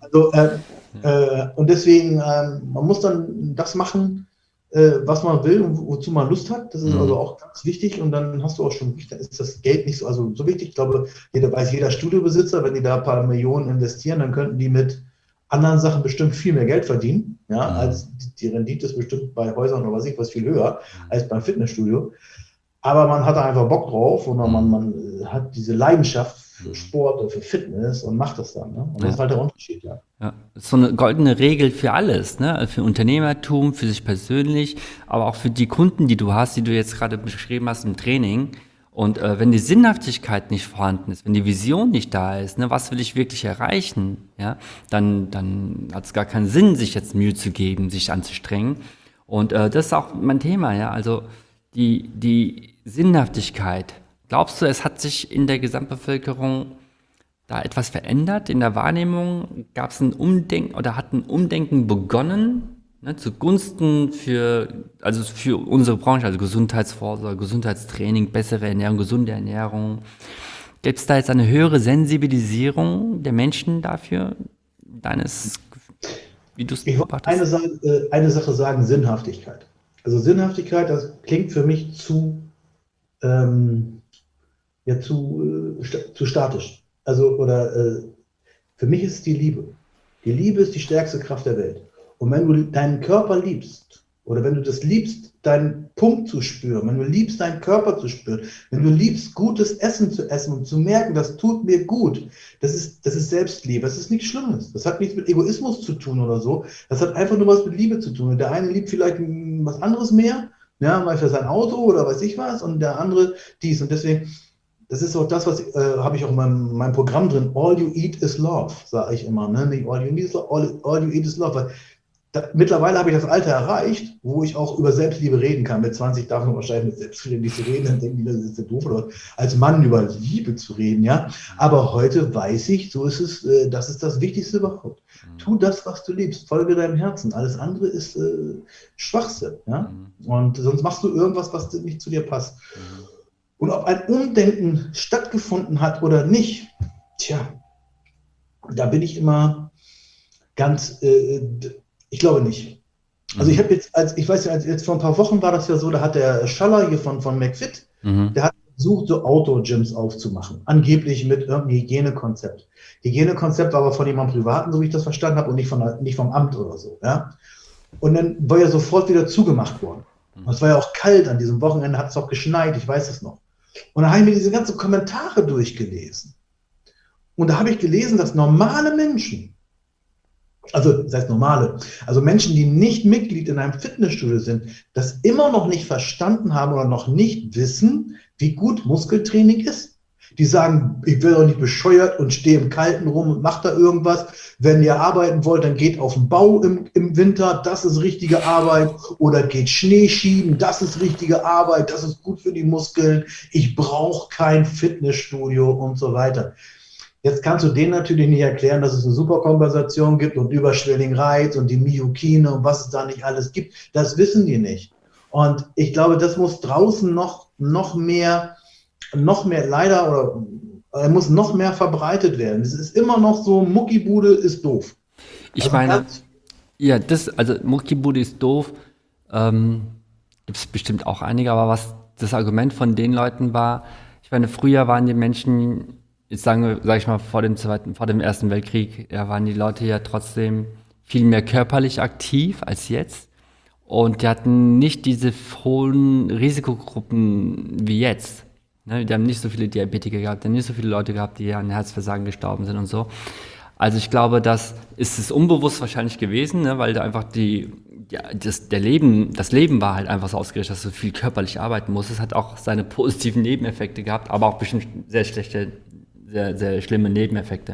Also, und deswegen, man muss dann das machen, was man will und wozu man Lust hat. Das ist also auch ganz wichtig. Und dann hast du auch schon, dann ist das Geld nicht so wichtig. Ich glaube, jeder Studiobesitzer, wenn die da ein paar Millionen investieren, dann könnten die mit anderen Sachen bestimmt viel mehr Geld verdienen. Ja, als die Rendite ist bestimmt bei Häusern oder was viel höher als beim Fitnessstudio. Aber man hat da einfach Bock drauf und man hat diese Leidenschaft für Sport und für Fitness und macht das dann. Ne? Und das ist halt der Unterschied, ja. Ja, das ist so eine goldene Regel für alles, ne? Für Unternehmertum, für sich persönlich, aber auch für die Kunden, die du hast, die du jetzt gerade beschrieben hast im Training. Und wenn die Sinnhaftigkeit nicht vorhanden ist, wenn die Vision nicht da ist, ne, was will ich wirklich erreichen, ja, dann hat es gar keinen Sinn, sich jetzt Mühe zu geben, sich anzustrengen. Und das ist auch mein Thema, ja, also die Sinnhaftigkeit. Glaubst du, es hat sich in der Gesamtbevölkerung da etwas verändert in der Wahrnehmung? Gab es ein Umdenken oder hat ein Umdenken begonnen, ne, zugunsten für unsere Branche, also Gesundheitsvorsorge, Gesundheitstraining, bessere Ernährung, gesunde Ernährung? Gibt es da jetzt eine höhere Sensibilisierung der Menschen dafür? Wie du es beobachtest? Eine Sache sagen, Sinnhaftigkeit. Also Sinnhaftigkeit, das klingt für mich zu statisch. Also, für mich ist es die Liebe. Die Liebe ist die stärkste Kraft der Welt. Und wenn du deinen Körper liebst, oder wenn du das liebst, deinen Punkt zu spüren, wenn du liebst, deinen Körper zu spüren, wenn du liebst, gutes Essen zu essen und zu merken, das tut mir gut, das ist Selbstliebe, das ist nichts Schlimmes. Das hat nichts mit Egoismus zu tun oder so. Das hat einfach nur was mit Liebe zu tun. Und der eine liebt vielleicht was anderes mehr, ja, mal für sein Auto oder weiß ich was, und der andere dies. Und deswegen, das ist auch das, was habe ich auch in meinem Programm drin. All you eat is love, sage ich immer. Ne? Nicht all you eat is love, all you eat is love. Weil mittlerweile habe ich das Alter erreicht, wo ich auch über Selbstliebe reden kann. Mit 20 darf man wahrscheinlich mit Selbstliebe nicht reden, dann denken die, das ist ja doof, oder als Mann über Liebe zu reden, ja. Aber heute weiß ich, so ist es, das ist das Wichtigste überhaupt. Tu das, was du liebst, folge deinem Herzen. Alles andere ist Schwachsinn, ja. Und sonst machst du irgendwas, was nicht zu dir passt. Und ob ein Umdenken stattgefunden hat oder nicht, da bin ich immer ganz, ich glaube nicht. Also ich habe jetzt vor ein paar Wochen war das ja so, da hat der Schaller hier von McFit, der hat versucht, so Outdoor-Gyms aufzumachen, angeblich mit irgendeinem Hygienekonzept. Hygienekonzept war aber von jemandem Privaten, so wie ich das verstanden habe, und nicht vom Amt oder so. Ja? Und dann war ja sofort wieder zugemacht worden. Und es war ja auch kalt an diesem Wochenende, hat es auch geschneit, ich weiß es noch. Und da habe ich mir diese ganzen Kommentare durchgelesen. Und da habe ich gelesen, dass normale Menschen, also das heißt normale, also Menschen, die nicht Mitglied in einem Fitnessstudio sind, das immer noch nicht verstanden haben oder noch nicht wissen, wie gut Muskeltraining ist. Die sagen, ich will doch nicht bescheuert und stehe im Kalten rum und mache da irgendwas. Wenn ihr arbeiten wollt, dann geht auf den Bau im Winter, das ist richtige Arbeit. Oder geht Schnee schieben, das ist richtige Arbeit, das ist gut für die Muskeln. Ich brauche kein Fitnessstudio und so weiter. Jetzt kannst du denen natürlich nicht erklären, dass es eine Superkompensation gibt und überschwelligen Reiz und die Myokine und was es da nicht alles gibt. Das wissen die nicht. Und ich glaube, das muss draußen noch mehr leider, oder muss noch mehr verbreitet werden. Es ist immer noch so, Muckibude ist doof. Ich meine, also Muckibude ist doof, gibt es bestimmt auch einige, aber was das Argument von den Leuten war, ich meine, früher waren die Menschen, jetzt sag ich mal, vor dem Ersten Weltkrieg, ja, waren die Leute ja trotzdem viel mehr körperlich aktiv als jetzt. Und die hatten nicht diese hohen Risikogruppen wie jetzt. Ne? Die haben nicht so viele Diabetiker gehabt, die haben nicht so viele Leute gehabt, die an Herzversagen gestorben sind und so. Also ich glaube, das ist es unbewusst wahrscheinlich gewesen, ne? Weil da einfach das Leben war halt einfach so ausgerichtet, dass du viel körperlich arbeiten musst. Es hat auch seine positiven Nebeneffekte gehabt, aber auch bestimmt sehr schlechte, sehr, sehr schlimme Nebeneffekte.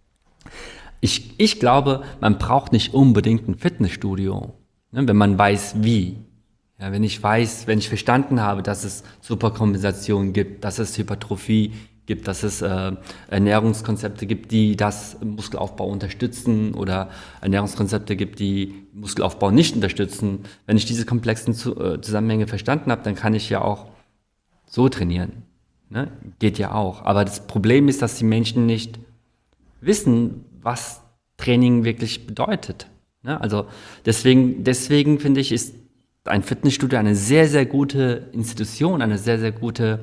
Ich glaube, man braucht nicht unbedingt ein Fitnessstudio, ne, wenn man weiß, wie. Ja, wenn ich verstanden habe, dass es Superkompensation gibt, dass es Hypertrophie gibt, dass es Ernährungskonzepte gibt, die das Muskelaufbau unterstützen oder Ernährungskonzepte gibt, die Muskelaufbau nicht unterstützen. Wenn ich diese komplexen Zusammenhänge verstanden habe, dann kann ich ja auch so trainieren. Ne? Geht ja auch. Aber das Problem ist, dass die Menschen nicht wissen, was Training wirklich bedeutet. Ne? Also deswegen finde ich, ist ein Fitnessstudio eine sehr, sehr gute Institution, eine sehr, sehr gute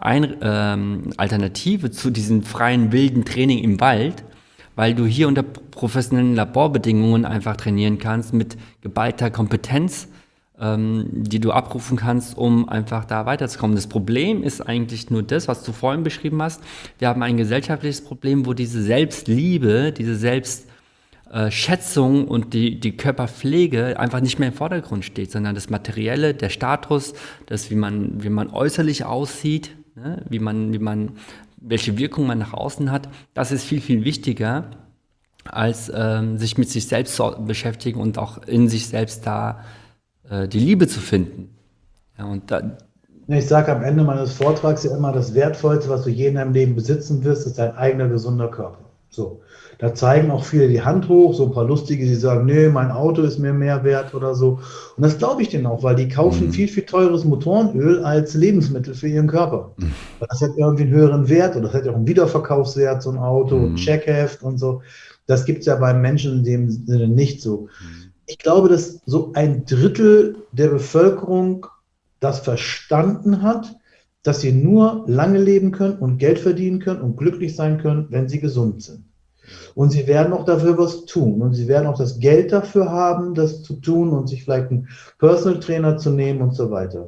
Alternative zu diesem freien, wilden Training im Wald, weil du hier unter professionellen Laborbedingungen einfach trainieren kannst mit geballter Kompetenz, die du abrufen kannst, um einfach da weiterzukommen. Das Problem ist eigentlich nur das, was du vorhin beschrieben hast. Wir haben ein gesellschaftliches Problem, wo diese Selbstliebe, diese Selbstschätzung und die Körperpflege einfach nicht mehr im Vordergrund steht, sondern das Materielle, der Status, das, wie man äußerlich aussieht, ne, welche Wirkung man nach außen hat, das ist viel, viel wichtiger, als sich mit sich selbst zu beschäftigen und auch in sich selbst da die Liebe zu finden. Ja, und Ich sage am Ende meines Vortrags ja immer, das Wertvollste, was du je in deinem Leben besitzen wirst, ist dein eigener gesunder Körper. So. Da zeigen auch viele die Hand hoch, so ein paar Lustige, die sagen, nee, mein Auto ist mir mehr wert oder so. Und das glaube ich denen auch, weil die kaufen viel, viel teures Motorenöl als Lebensmittel für ihren Körper. Weil das hat irgendwie einen höheren Wert oder das hat ja auch einen Wiederverkaufswert, so ein Auto, ein Checkheft und so. Das gibt es ja beim Menschen in dem Sinne nicht so. Ich glaube, dass so ein Drittel der Bevölkerung das verstanden hat, dass sie nur lange leben können und Geld verdienen können und glücklich sein können, wenn sie gesund sind. Und sie werden auch dafür was tun. Und sie werden auch das Geld dafür haben, das zu tun und sich vielleicht einen Personal Trainer zu nehmen und so weiter.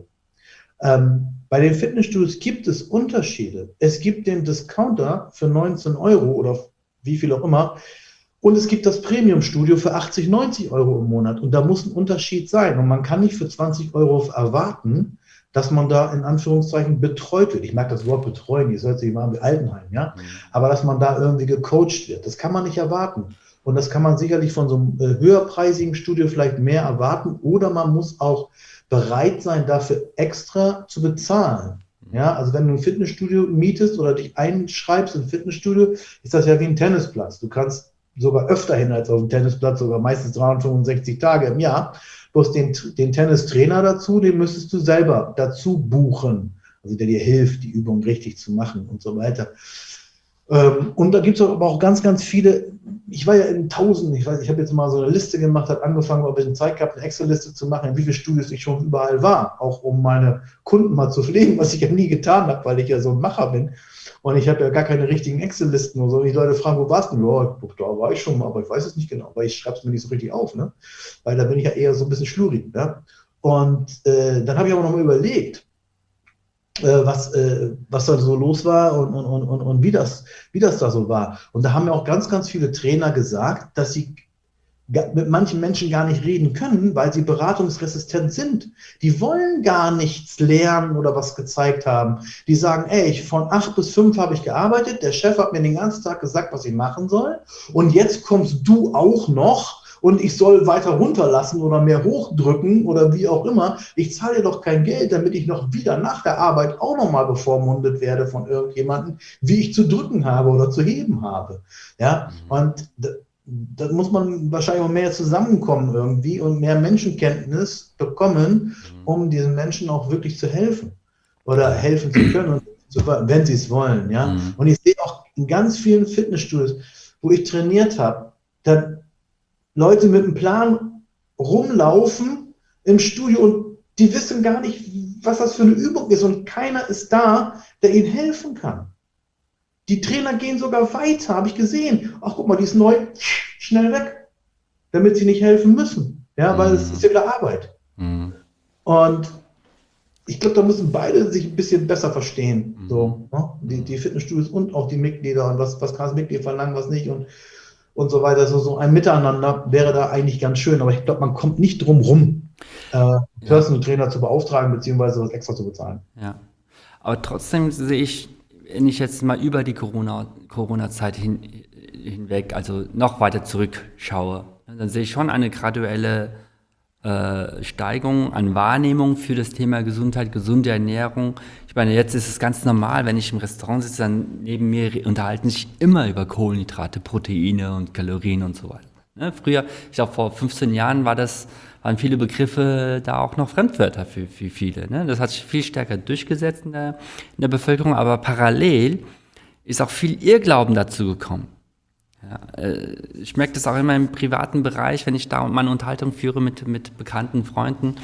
Bei den Fitnessstudios gibt es Unterschiede. Es gibt den Discounter für 19 Euro oder wie viel auch immer. Und es gibt das Premium-Studio für 80, 90 Euro im Monat. Und da muss ein Unterschied sein. Und man kann nicht für 20 Euro erwarten, dass man da in Anführungszeichen betreut wird. Ich mag das Wort betreuen, das hört sich immer an wie Altenheim, ja. Aber dass man da irgendwie gecoacht wird, das kann man nicht erwarten. Und das kann man sicherlich von so einem höherpreisigen Studio vielleicht mehr erwarten. Oder man muss auch bereit sein, dafür extra zu bezahlen. Ja, also wenn du ein Fitnessstudio mietest oder dich einschreibst im Fitnessstudio, ist das ja wie ein Tennisplatz. Du kannst sogar öfter hin als auf dem Tennisplatz, sogar meistens 365 Tage im Jahr. Bloß den Tennistrainer dazu, den müsstest du selber dazu buchen, also der dir hilft, die Übung richtig zu machen und so weiter. Und da gibt es aber auch ganz, ganz viele, ich war ja in Tausenden, ich habe jetzt mal so eine Liste gemacht, habe angefangen, ein bisschen Zeit gehabt, eine Excel-Liste zu machen, in wie viele Studios ich schon überall war, auch um meine Kunden mal zu pflegen, was ich ja nie getan habe, weil ich ja so ein Macher bin. Und ich habe ja gar keine richtigen Excel-Listen oder so. Und die Leute fragen, wo warst du? Ja, da war ich schon mal, aber ich weiß es nicht genau, weil ich schreibe es mir nicht so richtig auf, ne? Weil da bin ich ja eher so ein bisschen schlurig. Ne? Und dann habe ich aber noch mal überlegt, was da so los war und wie das da so war. Und da haben mir auch ganz, ganz viele Trainer gesagt, dass sie mit manchen Menschen gar nicht reden können, weil sie beratungsresistent sind. Die wollen gar nichts lernen oder was gezeigt haben. Die sagen, ey, von 8 bis 5 habe ich gearbeitet, der Chef hat mir den ganzen Tag gesagt, was ich machen soll und jetzt kommst du auch noch und ich soll weiter runterlassen oder mehr hochdrücken oder wie auch immer. Ich zahle dir doch kein Geld, damit ich noch wieder nach der Arbeit auch nochmal bevormundet werde von irgendjemandem, wie ich zu drücken habe oder zu heben habe. Ja, und da muss man wahrscheinlich auch mehr zusammenkommen irgendwie und mehr Menschenkenntnis bekommen, um diesen Menschen auch wirklich zu helfen oder helfen zu können, wenn sie es wollen. Ja? Und ich sehe auch in ganz vielen Fitnessstudios, wo ich trainiert habe, da Leute mit einem Plan rumlaufen im Studio und die wissen gar nicht, was das für eine Übung ist und keiner ist da, der ihnen helfen kann. Die Trainer gehen sogar weiter, habe ich gesehen. Ach, guck mal, die ist neu, schnell weg, damit sie nicht helfen müssen. Ja, weil es ist ja wieder Arbeit. Und ich glaube, da müssen beide sich ein bisschen besser verstehen. So, ne? Die Fitnessstudios und auch die Mitglieder und was kann das Mitglied verlangen, was nicht und so weiter. So ein Miteinander wäre da eigentlich ganz schön, aber ich glaube, man kommt nicht drum rum, Personal Trainer zu beauftragen, beziehungsweise was extra zu bezahlen. Ja, aber trotzdem sehe ich, wenn ich jetzt mal über die Corona-Zeit hinweg, also noch weiter zurückschaue, dann sehe ich schon eine graduelle Steigerung an Wahrnehmung für das Thema Gesundheit, gesunde Ernährung. Ich meine, jetzt ist es ganz normal, wenn ich im Restaurant sitze, dann neben mir unterhalten sich immer über Kohlenhydrate, Proteine und Kalorien und so weiter. Ne? Früher, ich glaube vor 15 Jahren waren viele Begriffe da auch noch Fremdwörter für viele. Ne? Das hat sich viel stärker durchgesetzt in der Bevölkerung, aber parallel ist auch viel Irrglauben dazu gekommen. Ja, ich merke das auch immer im privaten Bereich, wenn ich da meine Unterhaltung führe mit bekannten Freunden,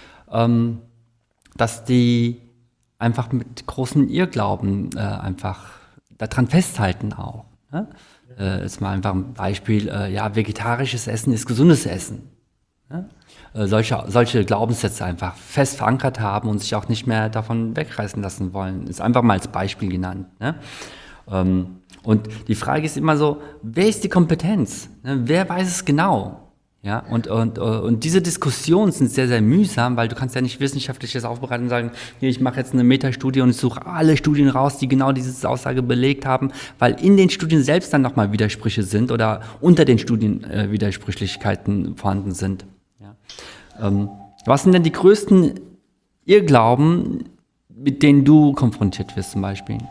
dass die einfach mit großen Irrglauben einfach daran festhalten auch. Ne? Jetzt mal einfach ein Beispiel, ja, vegetarisches Essen ist gesundes Essen. Ne? Solche Glaubenssätze einfach fest verankert haben und sich auch nicht mehr davon wegreißen lassen wollen. Ist einfach mal als Beispiel genannt. Ne? Und die Frage ist immer so, wer ist die Kompetenz? Ne? Wer weiß es genau? Ja, und diese Diskussionen sind sehr, sehr mühsam, weil du kannst ja nicht wissenschaftliches aufbereiten und sagen, hier, ich mache jetzt eine Metastudie und ich suche alle Studien raus, die genau diese Aussage belegt haben, weil in den Studien selbst dann nochmal Widersprüche sind oder unter den Studien Widersprüchlichkeiten vorhanden sind. Ja. Was sind denn die größten Irrglauben, mit denen du konfrontiert wirst zum Beispiel?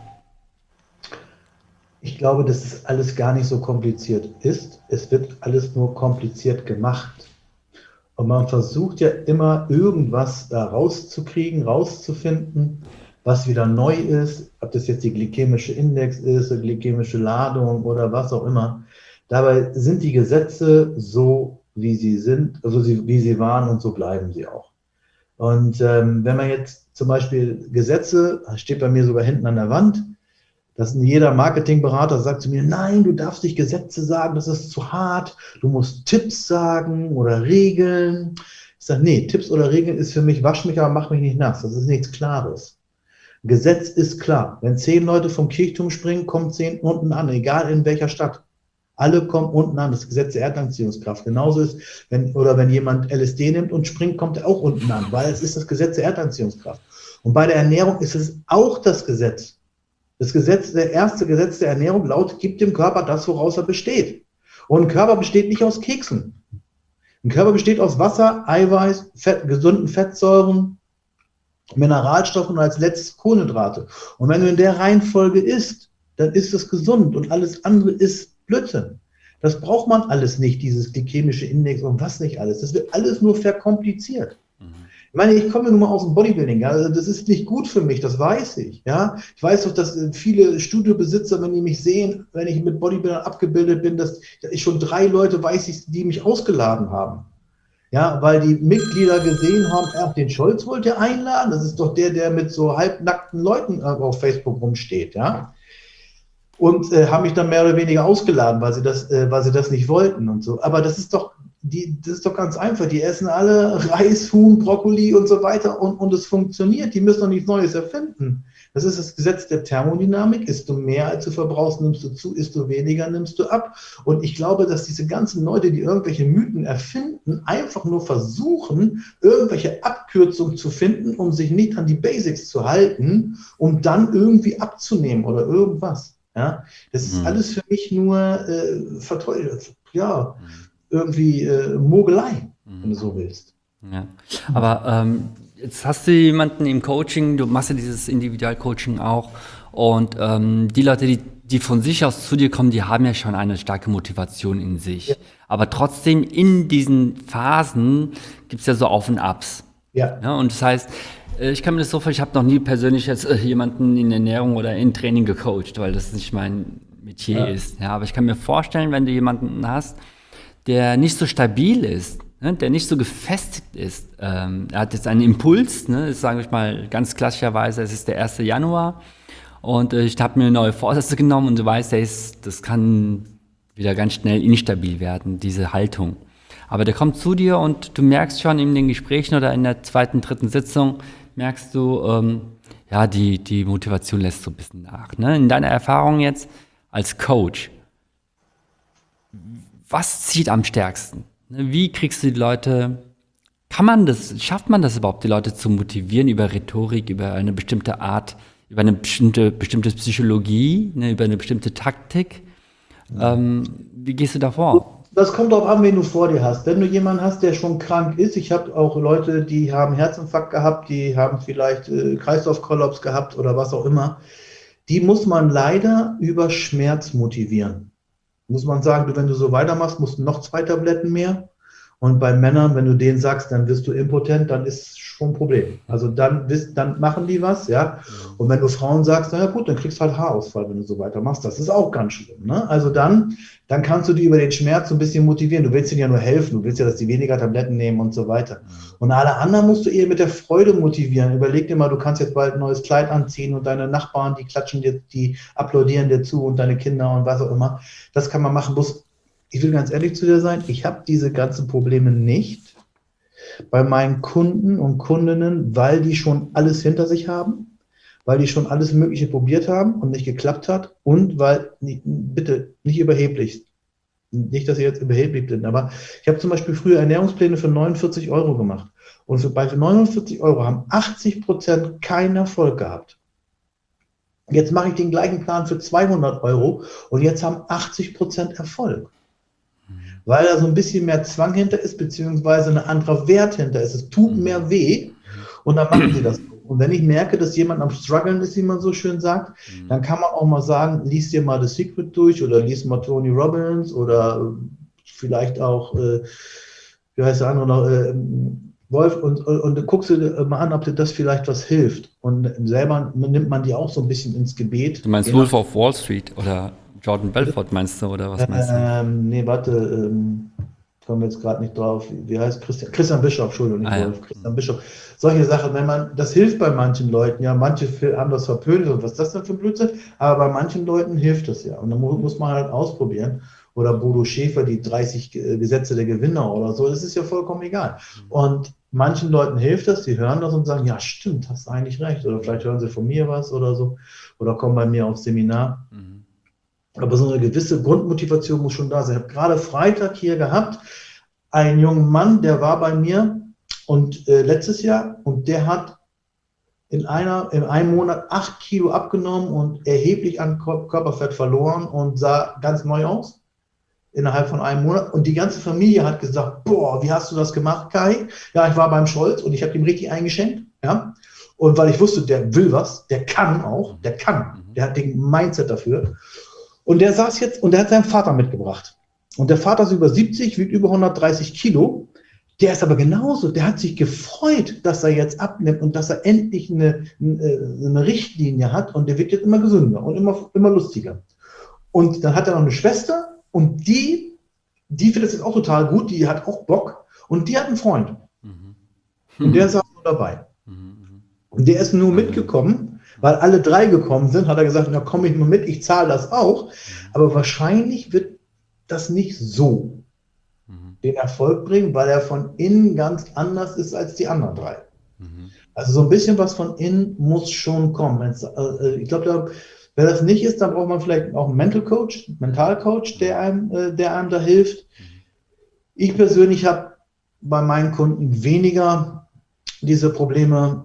Ich glaube, dass es alles gar nicht so kompliziert ist. Es wird alles nur kompliziert gemacht. Und man versucht ja immer irgendwas da rauszukriegen, rauszufinden, was wieder neu ist, ob das jetzt die glykämische Index ist, die glykämische Ladung oder was auch immer. Dabei sind die Gesetze so, wie sie sind, also wie sie waren und so bleiben sie auch. Und wenn man jetzt zum Beispiel Gesetze, das steht bei mir sogar hinten an der Wand, dass jeder Marketingberater sagt zu mir, nein, du darfst nicht Gesetze sagen, das ist zu hart, du musst Tipps sagen oder Regeln. Ich sage, nee, Tipps oder Regeln ist für mich, wasch mich, aber mach mich nicht nass, das ist nichts Klares. Gesetz ist klar, wenn 10 Leute vom Kirchturm springen, kommen 10 unten an, egal in welcher Stadt. Alle kommen unten an, das Gesetz der Erdanziehungskraft. Genauso ist, wenn jemand LSD nimmt und springt, kommt er auch unten an, weil es ist das Gesetz der Erdanziehungskraft. Und bei der Ernährung ist es auch das Gesetz. Das erste Gesetz der Ernährung lautet, gibt dem Körper das, woraus er besteht. Und ein Körper besteht nicht aus Keksen. Ein Körper besteht aus Wasser, Eiweiß, gesunden Fettsäuren, Mineralstoffen und als letztes Kohlenhydrate. Und wenn du in der Reihenfolge isst, dann ist es gesund und alles andere ist Blödsinn. Das braucht man alles nicht, dieses glykämische Index und was nicht alles. Das wird alles nur verkompliziert. Ich meine, ich komme nun mal aus dem Bodybuilding, ja, das ist nicht gut für mich, das weiß ich, ja. Ich weiß doch, dass viele Studiobesitzer, wenn die mich sehen, wenn ich mit Bodybuildern abgebildet bin, dass ich schon 3 Leute weiß, die mich ausgeladen haben. Ja, weil die Mitglieder gesehen haben, den Scholz wollt ihr einladen, das ist doch der mit so halbnackten Leuten auf Facebook rumsteht, ja. Und haben mich dann mehr oder weniger ausgeladen, weil sie das nicht wollten und so. Aber das ist doch ganz einfach. Die essen alle Reis, Huhn, Brokkoli und so weiter und es funktioniert. Die müssen doch nichts Neues erfinden. Das ist das Gesetz der Thermodynamik. Isst du mehr, als du verbrauchst, nimmst du zu. Isst du weniger, nimmst du ab. Und ich glaube, dass diese ganzen Leute, die irgendwelche Mythen erfinden, einfach nur versuchen, irgendwelche Abkürzungen zu finden, um sich nicht an die Basics zu halten, um dann irgendwie abzunehmen oder irgendwas. Ja, das ist alles für mich nur irgendwie Mogelei, wenn du so willst. Ja. Aber jetzt hast du jemanden im Coaching, du machst ja dieses Individualcoaching auch und die Leute, die von sich aus zu dir kommen, die haben ja schon eine starke Motivation in sich. Ja. Aber trotzdem in diesen Phasen gibt es ja so Auf und Abs. Ja. Ja, und das heißt, ich kann mir das so vorstellen, ich habe noch nie persönlich jetzt jemanden in Ernährung oder in Training gecoacht, weil das nicht mein Metier ist. Ja, aber ich kann mir vorstellen, wenn du jemanden hast, der nicht so stabil ist, ne, der nicht so gefestigt ist. Er hat jetzt einen Impuls, ne, das sage ich mal ganz klassischerweise, es ist der 1. Januar und ich habe mir neue Vorsätze genommen und du weißt, das kann wieder ganz schnell instabil werden, diese Haltung. Aber der kommt zu dir und du merkst schon in den Gesprächen oder in der 2., 3. Sitzung, merkst du, ja, die Motivation lässt so ein bisschen nach. Ne? In deiner Erfahrung jetzt als Coach, was zieht am stärksten? Ne? Wie kriegst du die Leute, schafft man das überhaupt, die Leute zu motivieren über Rhetorik, über eine bestimmte Art, über eine bestimmte Psychologie, ne, über eine bestimmte Taktik? Wie gehst du da vor? Das kommt darauf an, wen du vor dir hast. Wenn du jemanden hast, der schon krank ist, ich habe auch Leute, die haben Herzinfarkt gehabt, die haben vielleicht Kreislaufkollaps gehabt oder was auch immer, die muss man leider über Schmerz motivieren. Muss man sagen, wenn du so weitermachst, musst du noch 2 Tabletten mehr. Und bei Männern, wenn du denen sagst, dann wirst du impotent, dann ist schon ein Problem. Also dann machen die was, ja. Und wenn du Frauen sagst, naja gut, dann kriegst du halt Haarausfall, wenn du so weitermachst. Das ist auch ganz schlimm, ne? Also dann kannst du die über den Schmerz so ein bisschen motivieren. Du willst ihnen ja nur helfen. Du willst ja, dass die weniger Tabletten nehmen und so weiter. Und alle anderen musst du eher mit der Freude motivieren. Überleg dir mal, du kannst jetzt bald ein neues Kleid anziehen und deine Nachbarn, die klatschen dir, die applaudieren dir zu und deine Kinder und was auch immer. Das kann man machen. Ich will ganz ehrlich zu dir sein, ich habe diese ganzen Probleme nicht bei meinen Kunden und Kundinnen, weil die schon alles hinter sich haben, weil die schon alles Mögliche probiert haben und nicht geklappt hat und weil, bitte, nicht überheblich, nicht, dass ihr jetzt überheblich bin, aber ich habe zum Beispiel früher Ernährungspläne für 49 € gemacht und bei 49 € haben 80% keinen Erfolg gehabt. Jetzt mache ich den gleichen Plan für 200 € und jetzt haben 80% Erfolg. Weil da so ein bisschen mehr Zwang hinter ist, beziehungsweise ein anderer Wert hinter ist. Es tut mehr weh und dann machen sie das. Und wenn ich merke, dass jemand am Struggeln ist, wie man so schön sagt, dann kann man auch mal sagen, lies dir mal The Secret durch oder lies mal Tony Robbins oder vielleicht auch, wie heißt der andere noch, Wolf und guckst du mal an, ob dir das vielleicht was hilft. Und selber nimmt man die auch so ein bisschen ins Gebet. Du meinst Wolf of Wall Street oder Jordan Belfort meinst du, oder was meinst du? Nee, warte, kommen wir jetzt gerade nicht drauf. Wie heißt Christian Bischof, Entschuldigung, nicht Wolf, Christian Bischof. Solche Sachen, das hilft bei manchen Leuten, ja, manche haben das verpönt und was ist das denn für ein Blödsinn, aber bei manchen Leuten hilft das ja und dann muss man halt ausprobieren. Oder Bodo Schäfer, die 30 Gesetze der Gewinner oder so, das ist ja vollkommen egal. Und manchen Leuten hilft das, die hören das und sagen, ja stimmt, hast eigentlich recht. Oder vielleicht hören sie von mir was oder so oder kommen bei mir aufs Seminar. Aber so eine gewisse Grundmotivation muss schon da sein. Ich habe gerade Freitag hier gehabt, einen jungen Mann, der war bei mir und letztes Jahr und der hat in einem Monat 8 Kilo abgenommen und erheblich an Körperfett verloren und sah ganz neu aus innerhalb von einem Monat. Und die ganze Familie hat gesagt, boah, wie hast du das gemacht, Kai? Ja, ich war beim Scholz und ich habe ihm richtig eingeschenkt. Ja? Und weil ich wusste, der will was, der kann auch, der hat den Mindset dafür. Und der saß jetzt und der hat seinen Vater mitgebracht. Und der Vater ist über 70, wiegt über 130 Kilo. Der ist aber genauso, der hat sich gefreut, dass er jetzt abnimmt und dass er endlich eine Richtlinie hat und der wird jetzt immer gesünder und immer lustiger. Und dann hat er noch eine Schwester und die findet es jetzt auch total gut, die hat auch Bock und die hat einen Freund. Und der saß nur dabei. Und der ist nur mitgekommen, weil alle 3 gekommen sind, hat er gesagt, na komme ich nur mit, ich zahle das auch. Aber wahrscheinlich wird das nicht so den Erfolg bringen, weil er von innen ganz anders ist als die anderen 3. Also so ein bisschen was von innen muss schon kommen. Ich glaube, wenn das nicht ist, dann braucht man vielleicht auch einen Mentalcoach, der einem da hilft. Ich persönlich habe bei meinen Kunden weniger diese Probleme.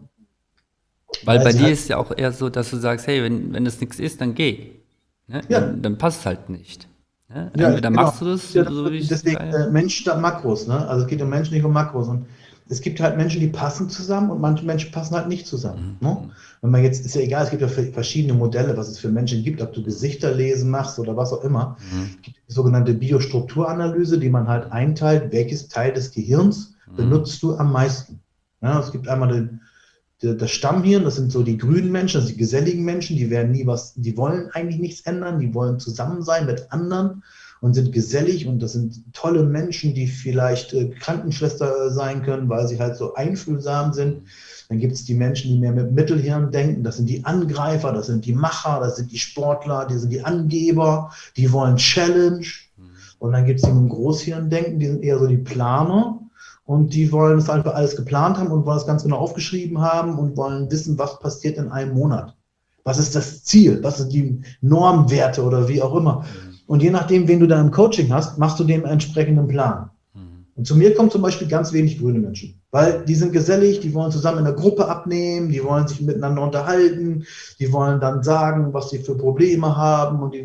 Weil bei dir ist ja auch eher so, dass du sagst, hey, wenn das nichts ist, dann geh. Ne? Ja. Dann passt es halt nicht. Ne? Ja, Entweder genau. machst du das, Ja, so wie ich deswegen Mensch statt Makros. Ne? Also es geht um Menschen, nicht um Makros. Und es gibt halt Menschen, die passen zusammen und manche Menschen passen halt nicht zusammen. Ne? Wenn man jetzt, ist ja egal, es gibt ja verschiedene Modelle, was es für Menschen gibt, ob du Gesichter lesen machst oder was auch immer. Es gibt die sogenannte Biostrukturanalyse, die man halt einteilt, welches Teil des Gehirns benutzt du am meisten. Ja, es gibt einmal das Stammhirn, das sind so die grünen Menschen, das sind die geselligen Menschen, die wollen eigentlich nichts ändern, die wollen zusammen sein mit anderen und sind gesellig und das sind tolle Menschen, die vielleicht Krankenschwester sein können, weil sie halt so einfühlsam sind. Dann gibt es die Menschen, die mehr mit Mittelhirn denken, das sind die Angreifer, das sind die Macher, das sind die Sportler, die sind die Angeber, die wollen Challenge. Und dann gibt es die mit dem Großhirn denken, die sind eher so die Planer. Und die wollen das einfach alles geplant haben und wollen es ganz genau aufgeschrieben haben und wollen wissen, was passiert in einem Monat. Was ist das Ziel? Was sind die Normwerte oder wie auch immer? Und je nachdem, wen du da im Coaching hast, machst du den entsprechenden Plan. Und zu mir kommen zum Beispiel ganz wenig grüne Menschen, weil die sind gesellig, die wollen zusammen in der Gruppe abnehmen, die wollen sich miteinander unterhalten, die wollen dann sagen, was sie für Probleme haben und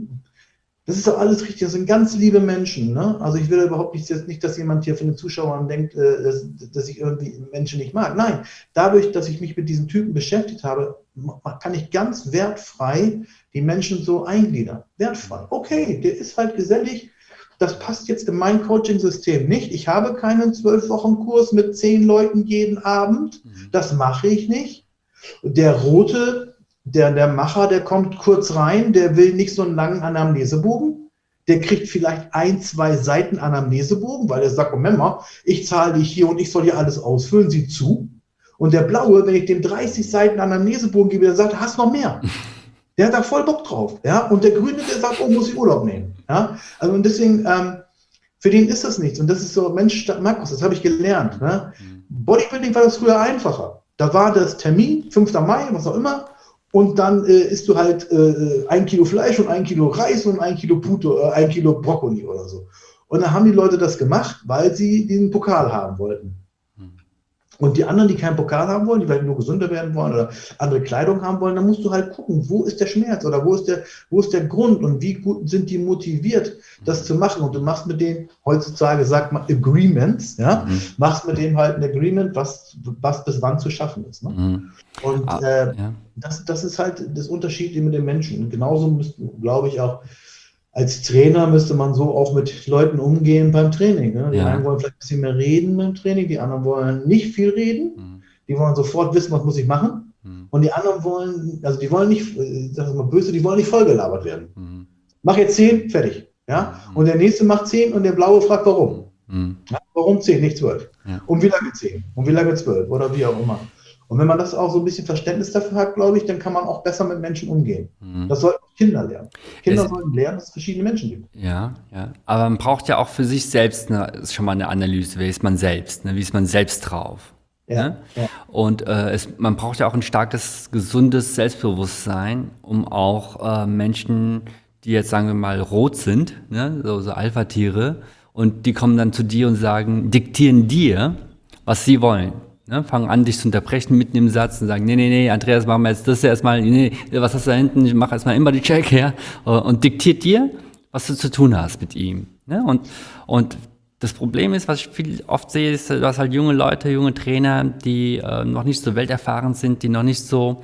das ist doch alles richtig, das sind ganz liebe Menschen. Ne? Also ich will überhaupt nicht, dass jemand hier von den Zuschauern denkt, dass ich irgendwie Menschen nicht mag. Nein, dadurch, dass ich mich mit diesen Typen beschäftigt habe, kann ich ganz wertfrei die Menschen so eingliedern. Wertfrei. Okay, der ist halt gesellig, das passt jetzt in mein Coaching-System nicht. Ich habe keinen 12-Wochen-Kurs mit 10 Leuten jeden Abend. Das mache ich nicht. Der Rote, der Macher, der kommt kurz rein, der will nicht so einen langen Anamnesebogen. Der kriegt vielleicht 1, 2 Seiten Anamnesebogen, weil er sagt, Moment mal, ich zahle dich hier und ich soll hier alles ausfüllen, sieh zu. Und der Blaue, wenn ich dem 30 Seiten Anamnesebogen gebe, der sagt, hast noch mehr. Der hat da voll Bock drauf. Ja? Und der Grüne, der sagt, oh, muss ich Urlaub nehmen. Ja? Also und deswegen, für den ist das nichts. Und das ist so Mensch statt Markus, das habe ich gelernt. Ne? Bodybuilding war das früher einfacher. Da war das Termin, 5. Mai, was auch immer. Und dann isst du halt 1 Kilo Fleisch und 1 Kilo Reis und 1 Kilo Puto, 1 Kilo Brokkoli oder so. Und dann haben die Leute das gemacht, weil sie diesen Pokal haben wollten. Und die anderen, die keinen Pokal haben wollen, die vielleicht nur gesünder werden wollen oder andere Kleidung haben wollen, dann musst du halt gucken, wo ist der Schmerz oder wo ist der Grund und wie gut sind die motiviert, das zu machen. Und du machst mit denen, heutzutage sagt man Agreements, ja, machst mit denen halt ein Agreement, was bis wann zu schaffen ist. Ne? Und das ist halt das Unterschied mit den Menschen. Und genauso glaube ich auch, als Trainer müsste man so auch mit Leuten umgehen beim Training. Ne? Die einen wollen vielleicht ein bisschen mehr reden beim Training, die anderen wollen nicht viel reden. Die wollen sofort wissen, was muss ich machen. Und die anderen wollen, also die wollen nicht, ich sag mal böse, die wollen nicht vollgelabert werden. Mach jetzt 10, fertig. Ja? Und der nächste macht 10 und der Blaue fragt, warum. Ja? Warum 10, nicht 12? Ja. Und wie lange 10? Und wie lange 12? Oder wie auch immer. Und wenn man das auch so ein bisschen Verständnis dafür hat, glaube ich, dann kann man auch besser mit Menschen umgehen. Das sollten Kinder lernen. Kinder sollten lernen, dass es verschiedene Menschen gibt. Ja. Aber man braucht ja auch für sich selbst schon mal eine Analyse. Wer ist man selbst? Ne? Wie ist man selbst drauf? Ja. Ne? Ja. Und man braucht ja auch ein starkes, gesundes Selbstbewusstsein, um auch Menschen, die jetzt, sagen wir mal, rot sind, ne? so Alpha-Tiere, und die kommen dann zu dir und diktieren dir, was sie wollen. Ne, fangen an, dich zu unterbrechen mitten im Satz und sagen, nee, Andreas, machen wir jetzt das erstmal, was hast du da hinten, ich mache erstmal immer die Check her und diktiert dir, was du zu tun hast mit ihm. Ne? Und das Problem ist, was ich oft sehe, ist, du hast halt junge Leute, junge Trainer, die noch nicht so welterfahren sind, die noch nicht so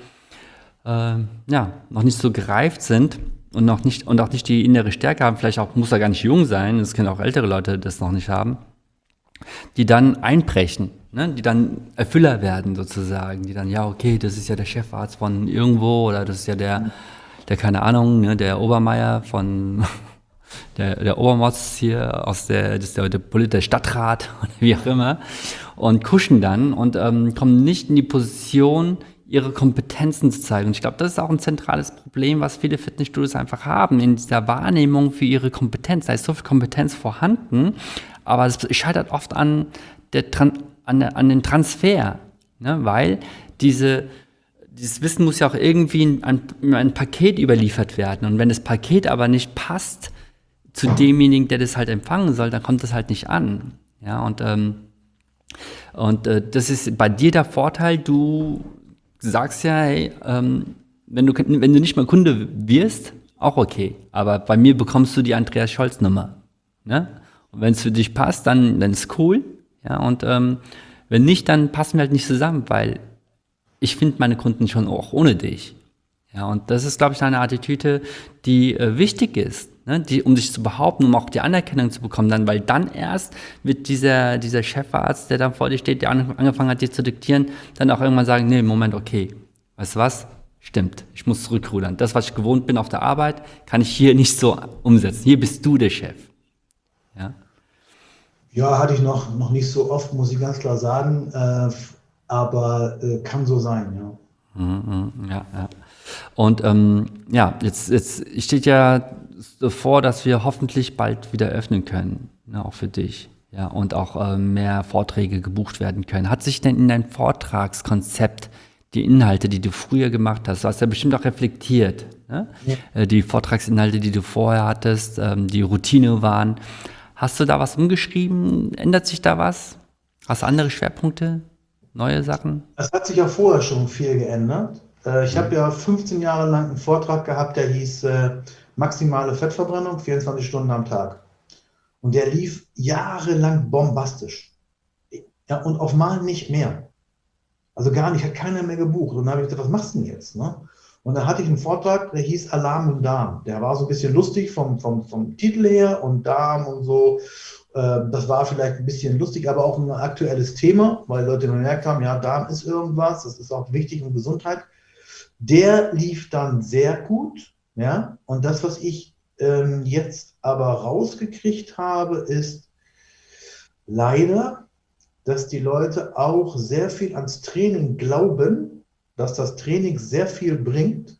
gereift sind und auch nicht die innere Stärke haben, vielleicht auch, muss er gar nicht jung sein, es können auch ältere Leute das noch nicht haben, die dann einbrechen. Ne, die dann Erfüller werden sozusagen, die dann, ja, okay, das ist ja der Chefarzt von irgendwo oder das ist ja der keine Ahnung, ne, der Obermeier von der Obermotz hier der Stadtrat oder wie auch immer und kuschen dann und kommen nicht in die Position, ihre Kompetenzen zu zeigen. Und ich glaube, das ist auch ein zentrales Problem, was viele Fitnessstudios einfach haben, in dieser Wahrnehmung für ihre Kompetenz. Da ist so viel Kompetenz vorhanden, aber es scheitert oft an den Transfer, ne? Weil dieses Wissen muss ja auch irgendwie in ein Paket überliefert werden. Und wenn das Paket aber nicht passt zu demjenigen, der das halt empfangen soll, dann kommt das halt nicht an. Ja, und das ist bei dir der Vorteil, du sagst ja, hey, wenn du nicht mal Kunde wirst, auch okay. Aber bei mir bekommst du die Andreas Scholz-Nummer. Ne? Und wenn es für dich passt, dann ist cool. Ja, und wenn nicht, dann passen wir halt nicht zusammen, weil ich finde meine Kunden schon auch ohne dich. Ja, und das ist, glaube ich, eine Attitüde, die wichtig ist, ne? Um sich zu behaupten, um auch die Anerkennung zu bekommen, dann, weil dann erst wird dieser Chefarzt, der dann vor dir steht, der angefangen hat, dir zu diktieren, dann auch irgendwann sagen, nee, Moment, okay, weißt du was, Stimmt, ich muss zurückrudern. Das, was ich gewohnt bin auf der Arbeit, kann ich hier nicht so umsetzen. Hier bist du der Chef. Ja, Ja, hatte ich noch nicht so oft, muss ich ganz klar sagen, aber kann so sein, ja. ja, ja. Und ja, jetzt steht ja so vor, dass wir hoffentlich bald wieder öffnen können, ne, auch für dich. Ja, und auch mehr Vorträge gebucht werden können. Hat sich denn in dein Vortragskonzept die Inhalte, die du früher gemacht hast, du hast ja bestimmt auch reflektiert, ne? Ja. Die Vortragsinhalte, die du vorher hattest, die Routine waren. Hast du da was umgeschrieben? Ändert sich da was? Hast du andere Schwerpunkte? Neue Sachen? Es hat sich auch vorher schon viel geändert. Ich habe ja 15 Jahre lang einen Vortrag gehabt, der hieß maximale Fettverbrennung, 24 Stunden am Tag. Und der lief jahrelang bombastisch. Ja, und auf Mal nicht mehr. Also gar nicht, hat keiner mehr gebucht. Und dann habe ich gesagt, was machst du denn jetzt? Ne? Und dann hatte ich einen Vortrag, der hieß Alarm im Darm. Der war so ein bisschen lustig vom Titel her und Darm und so. Das war vielleicht ein bisschen lustig, aber auch ein aktuelles Thema, weil Leute gemerkt haben, ja, Darm ist irgendwas, das ist auch wichtig in Gesundheit. Der lief dann sehr gut, ja. Und das, was ich jetzt aber rausgekriegt habe, ist leider, dass die Leute auch sehr viel ans Training glauben, dass das Training sehr viel bringt.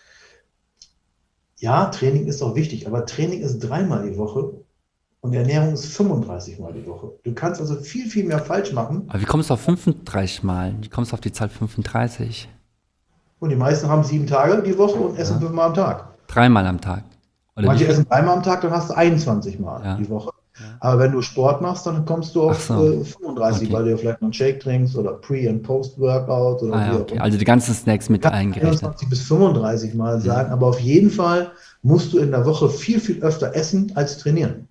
Ja, Training ist auch wichtig, aber Training ist 3-mal die Woche und Ernährung ist 35 Mal die Woche. Du kannst also viel, viel mehr falsch machen. Aber wie kommst du auf 35 Mal? Wie kommst du auf die Zahl 35? Und die meisten haben 7 Tage die Woche und essen Ja. 5-mal am Tag. 3-mal am Tag. Oder wie Manche viel? essen 3-mal am Tag, dann hast du 21 Mal Ja. die Woche. Ja. Aber wenn du Sport machst, dann kommst du Ach auf so. 35, Okay. weil du ja vielleicht noch einen Shake trinkst oder Pre- und Post-Workout oder Ah wie ja, auch okay. immer. Also die ganzen Snacks mit Kann eingerechnet. 21 bis 35 Mal sagen, aber auf jeden Fall musst du in der Woche viel, viel öfter essen als trainieren.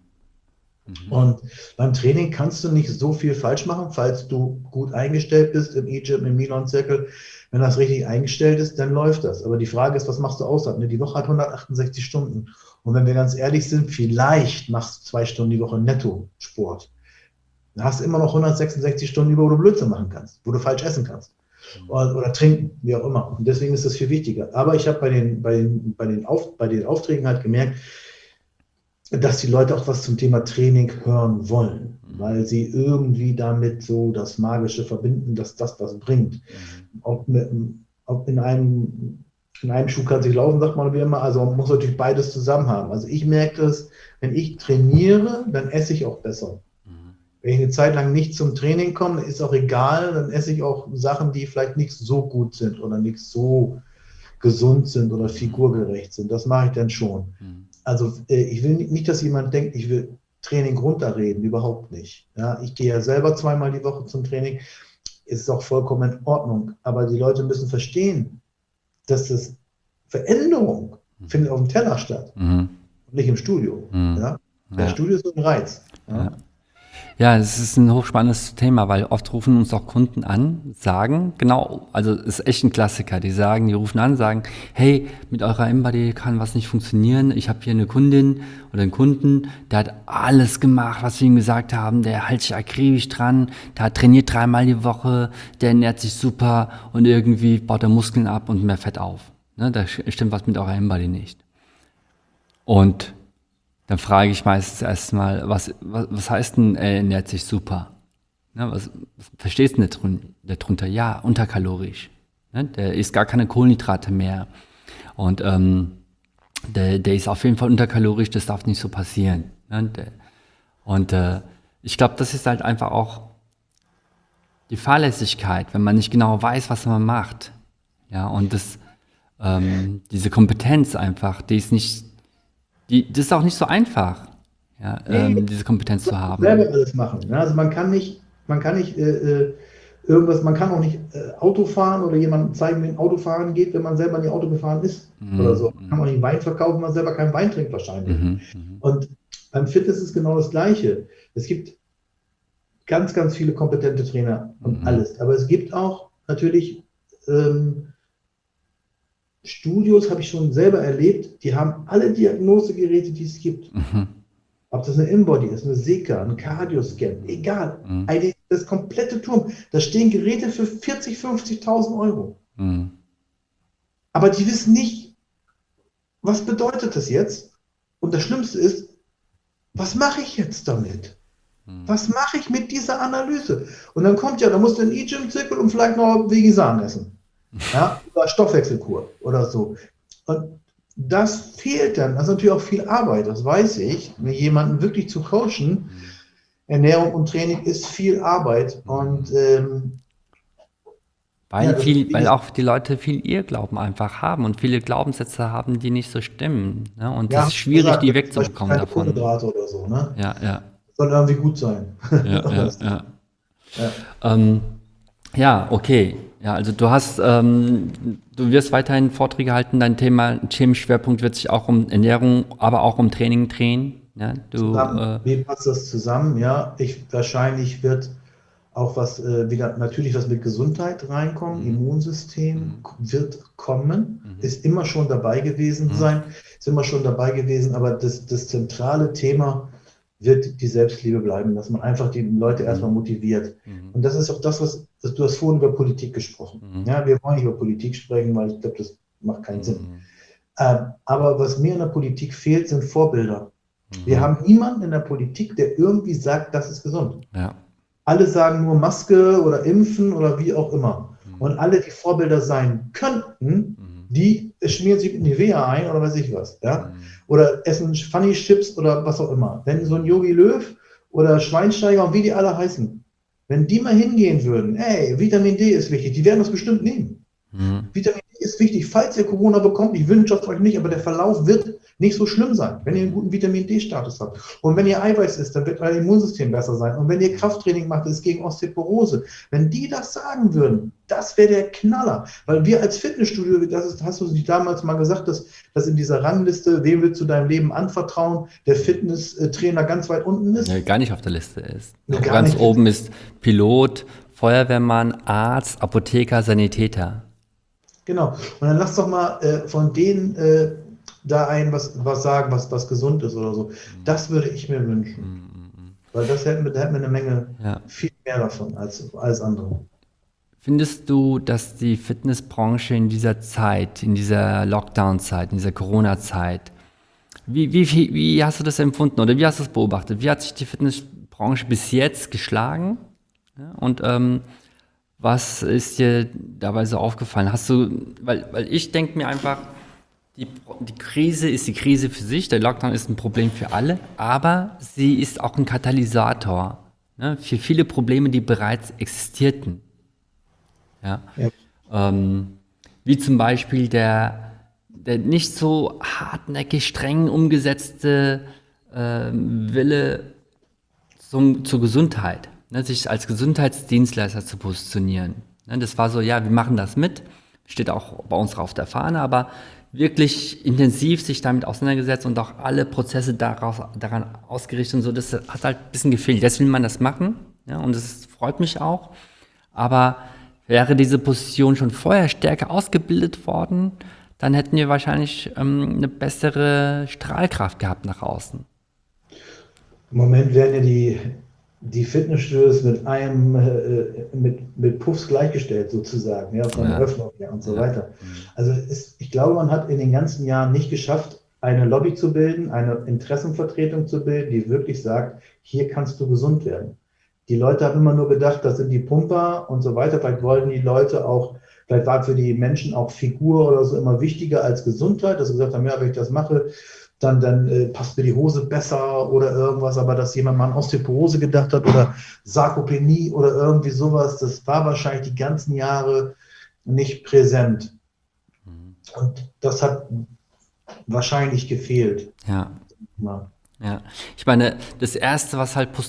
Und beim Training kannst du nicht so viel falsch machen, falls du gut eingestellt bist im E-Gym, im Milon-Zirkel. Wenn das richtig eingestellt ist, dann läuft das. Aber die Frage ist, was machst du außerhalb? Die Woche hat 168 Stunden. Und wenn wir ganz ehrlich sind, vielleicht machst du 2 Stunden die Woche netto Sport. Dann hast du immer noch 166 Stunden über, wo du Blödsinn machen kannst, wo du falsch essen kannst. Oder trinken, wie auch immer. Und deswegen ist das viel wichtiger. Aber ich habe bei den Aufträgen halt gemerkt, dass die Leute auch was zum Thema Training hören wollen, weil sie irgendwie damit so das Magische verbinden, dass das was bringt. Ob in einem Schuh kann sich laufen, sagt man wie immer, also man muss natürlich beides zusammen haben. Also ich merke das, wenn ich trainiere, dann esse ich auch besser. Wenn ich eine Zeit lang nicht zum Training komme, ist auch egal, dann esse ich auch Sachen, die vielleicht nicht so gut sind oder nicht so gesund sind oder figurgerecht sind. Das mache ich dann schon. Also ich will nicht, dass jemand denkt, ich will Training runterreden, überhaupt nicht. Ja, ich gehe ja selber 2-mal die Woche zum Training, ist auch vollkommen in Ordnung. Aber die Leute müssen verstehen, dass das Veränderung findet auf dem Teller statt und nicht im Studio. Ja? Das Studio ist so ein Reiz. Ja? Ja, es ist ein hochspannendes Thema, weil oft rufen uns auch Kunden an, sagen, genau, also es ist echt ein Klassiker, die rufen an, sagen, hey, mit eurer InBody kann was nicht funktionieren, ich habe hier eine Kundin oder einen Kunden, der hat alles gemacht, was wir ihm gesagt haben, der hält sich akribisch dran, der hat trainiert 3-mal die Woche, der ernährt sich super und irgendwie baut er Muskeln ab und mehr Fett auf. Ne, da stimmt was mit eurer InBody nicht. Und dann frage ich meistens erstmal, was heißt denn, er ernährt sich super? Ne, was verstehst du denn darunter? Ja, unterkalorisch. Ne, der isst gar keine Kohlenhydrate mehr. Und der ist auf jeden Fall unterkalorisch, das darf nicht so passieren. Ne, ich glaube, das ist halt einfach auch die Fahrlässigkeit, wenn man nicht genau weiß, was man macht. Ja, und diese Kompetenz einfach, das ist auch nicht so einfach, ja, diese Kompetenz zu haben. Selber alles machen. Ja? Also man kann nicht irgendwas, man kann auch nicht Auto fahren oder jemandem zeigen, wie ein Autofahren geht, wenn man selber nie Auto gefahren ist oder so. Man kann auch nicht Wein verkaufen, wenn man selber keinen Wein trinkt wahrscheinlich. Und beim Fitness ist genau das Gleiche. Es gibt ganz, ganz viele kompetente Trainer und alles. Aber es gibt auch natürlich Studios, habe ich schon selber erlebt, die haben alle Diagnosegeräte, die es gibt. Ob das eine InBody ist, eine Sika, ein Cardioscan, egal. Das komplette Turm. Da stehen Geräte für 40.000, 50.000 Euro. aber die wissen nicht, was bedeutet das jetzt? Und das Schlimmste ist, was mache ich jetzt damit? Was mache ich mit dieser Analyse? Und dann kommt ja, da musst du ein E-Gym-Zirkel und vielleicht noch Vegesan essen. Ja, oder Stoffwechselkur oder so. Und das fehlt dann. Das ist natürlich auch viel Arbeit, das weiß ich. Jemanden wirklich zu coachen, Ernährung und Training ist viel Arbeit. Und weil auch die Leute viel Irrglauben einfach haben und viele Glaubenssätze haben, die nicht so stimmen. Ne? Und das ist schwierig, die wegzubekommen davon. Kohlenhydrate oder so, ne? Ja. Soll irgendwie gut sein. Ja, okay. Ja, also du wirst weiterhin Vorträge halten, dein Themenschwerpunkt wird sich auch um Ernährung, aber auch um Training drehen. Ja, wie passt das zusammen? Ja, wahrscheinlich wird auch natürlich was mit Gesundheit reinkommen, Immunsystem wird kommen, ist immer schon dabei gewesen aber das zentrale Thema wird die Selbstliebe bleiben, dass man einfach die Leute erstmal motiviert. Und das ist auch das, du hast vorhin über Politik gesprochen. Ja, wir wollen nicht über Politik sprechen, weil ich glaube, das macht keinen Sinn. Aber was mir in der Politik fehlt, sind Vorbilder. Wir haben niemanden in der Politik, der irgendwie sagt, das ist gesund. Ja. Alle sagen nur Maske oder Impfen oder wie auch immer. Und alle, die Vorbilder sein könnten, die schmieren sich mit Nivea ein oder weiß ich was. Ja? Oder essen Funny Chips oder was auch immer. Wenn so ein Jogi Löw oder Schweinsteiger und wie die alle heißen, wenn die mal hingehen würden, ey, Vitamin D ist wichtig, die werden das bestimmt nehmen. Vitamin D ist wichtig, falls ihr Corona bekommt, ich wünsche es euch nicht, aber der Verlauf wird nicht so schlimm sein, wenn ihr einen guten Vitamin D-Status habt. Und wenn ihr Eiweiß isst, dann wird euer Immunsystem besser sein. Und wenn ihr Krafttraining macht, ist es gegen Osteoporose. Wenn die das sagen würden, das wäre der Knaller. Weil wir als Fitnessstudio, hast du damals mal gesagt, dass in dieser Rangliste, wem willst du deinem Leben anvertrauen, der Fitnesstrainer ganz weit unten ist? Ja, gar nicht auf der Liste ist. Ganz oben ist Pilot, Feuerwehrmann, Arzt, Apotheker, Sanitäter. Genau. Und dann lass doch mal von denen da was sagen, was gesund ist oder so. Das würde ich mir wünschen. Weil da hätten wir eine Menge, viel mehr davon als andere. Findest du, dass die Fitnessbranche in dieser Zeit, in dieser Lockdown-Zeit, in dieser Corona-Zeit, wie hast du das empfunden oder wie hast du es beobachtet? Wie hat sich die Fitnessbranche bis jetzt geschlagen? Ja, und was ist dir dabei so aufgefallen? Weil ich denke mir einfach, die Krise ist die Krise für sich, der Lockdown ist ein Problem für alle, aber sie ist auch ein Katalysator, ne, für viele Probleme, die bereits existierten. Ja. Wie zum Beispiel der nicht so hartnäckig streng umgesetzte Wille zur Gesundheit. Ne, sich als Gesundheitsdienstleister zu positionieren. Ne, das war so, ja, wir machen das mit, steht auch bei uns auf der Fahne, aber wirklich intensiv sich damit auseinandergesetzt und auch alle Prozesse daran ausgerichtet und so, das hat halt ein bisschen gefehlt. Jetzt will man das machen, ja, und das freut mich auch, aber wäre diese Position schon vorher stärker ausgebildet worden, dann hätten wir wahrscheinlich eine bessere Strahlkraft gehabt nach außen. Im Moment werden ja die Fitnessstudios mit Puffs gleichgestellt sozusagen, ja, von der Öffnung her und so weiter. Also ich glaube, man hat in den ganzen Jahren nicht geschafft, eine Lobby zu bilden, eine Interessenvertretung zu bilden, die wirklich sagt, hier kannst du gesund werden. Die Leute haben immer nur gedacht, das sind die Pumper und so weiter. Vielleicht wollten die Leute auch, vielleicht war für die Menschen auch Figur oder so immer wichtiger als Gesundheit, dass sie gesagt haben, ja, wenn ich das mache, dann passt mir die Hose besser oder irgendwas, aber dass jemand mal an Osteoporose gedacht hat oder Sarkopenie oder irgendwie sowas, das war wahrscheinlich die ganzen Jahre nicht präsent. Und das hat wahrscheinlich gefehlt. Ja. Ich meine, das Erste, was halt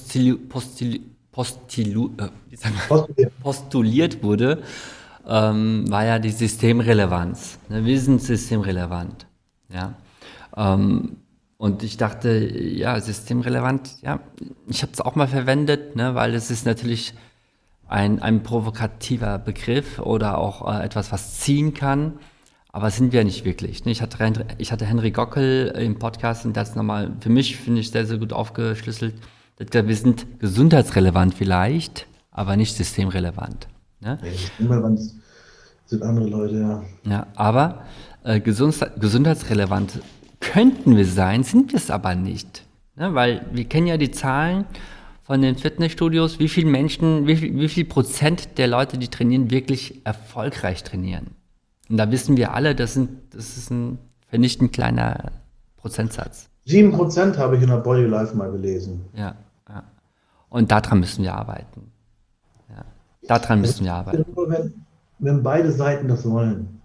postuliert wurde, war ja die Systemrelevanz. Wir sind systemrelevant. Ja. Und ich dachte, ja, systemrelevant, ja, ich habe es auch mal verwendet, ne, weil es ist natürlich ein provokativer Begriff oder auch etwas, was ziehen kann, aber sind wir nicht wirklich. Ne? Ich hatte Henry Gockel im Podcast und das nochmal, für mich finde ich sehr, sehr gut aufgeschlüsselt. Wir sind gesundheitsrelevant vielleicht, aber nicht systemrelevant. Ne? Ja, systemrelevant sind andere Leute, ja. Ja, aber gesundheitsrelevant könnten wir sein, sind wir es aber nicht. Ne? Weil wir kennen ja die Zahlen von den Fitnessstudios, wie viele Menschen, wie viel Prozent der Leute, die trainieren, wirklich erfolgreich trainieren. Und da wissen wir alle, das ist ein vernichtend kleiner Prozentsatz. 7% habe ich in der Body Life mal gelesen. Ja, ja. Und daran müssen wir arbeiten. Ja. Daran müssen wir arbeiten. Nur wenn beide Seiten das wollen.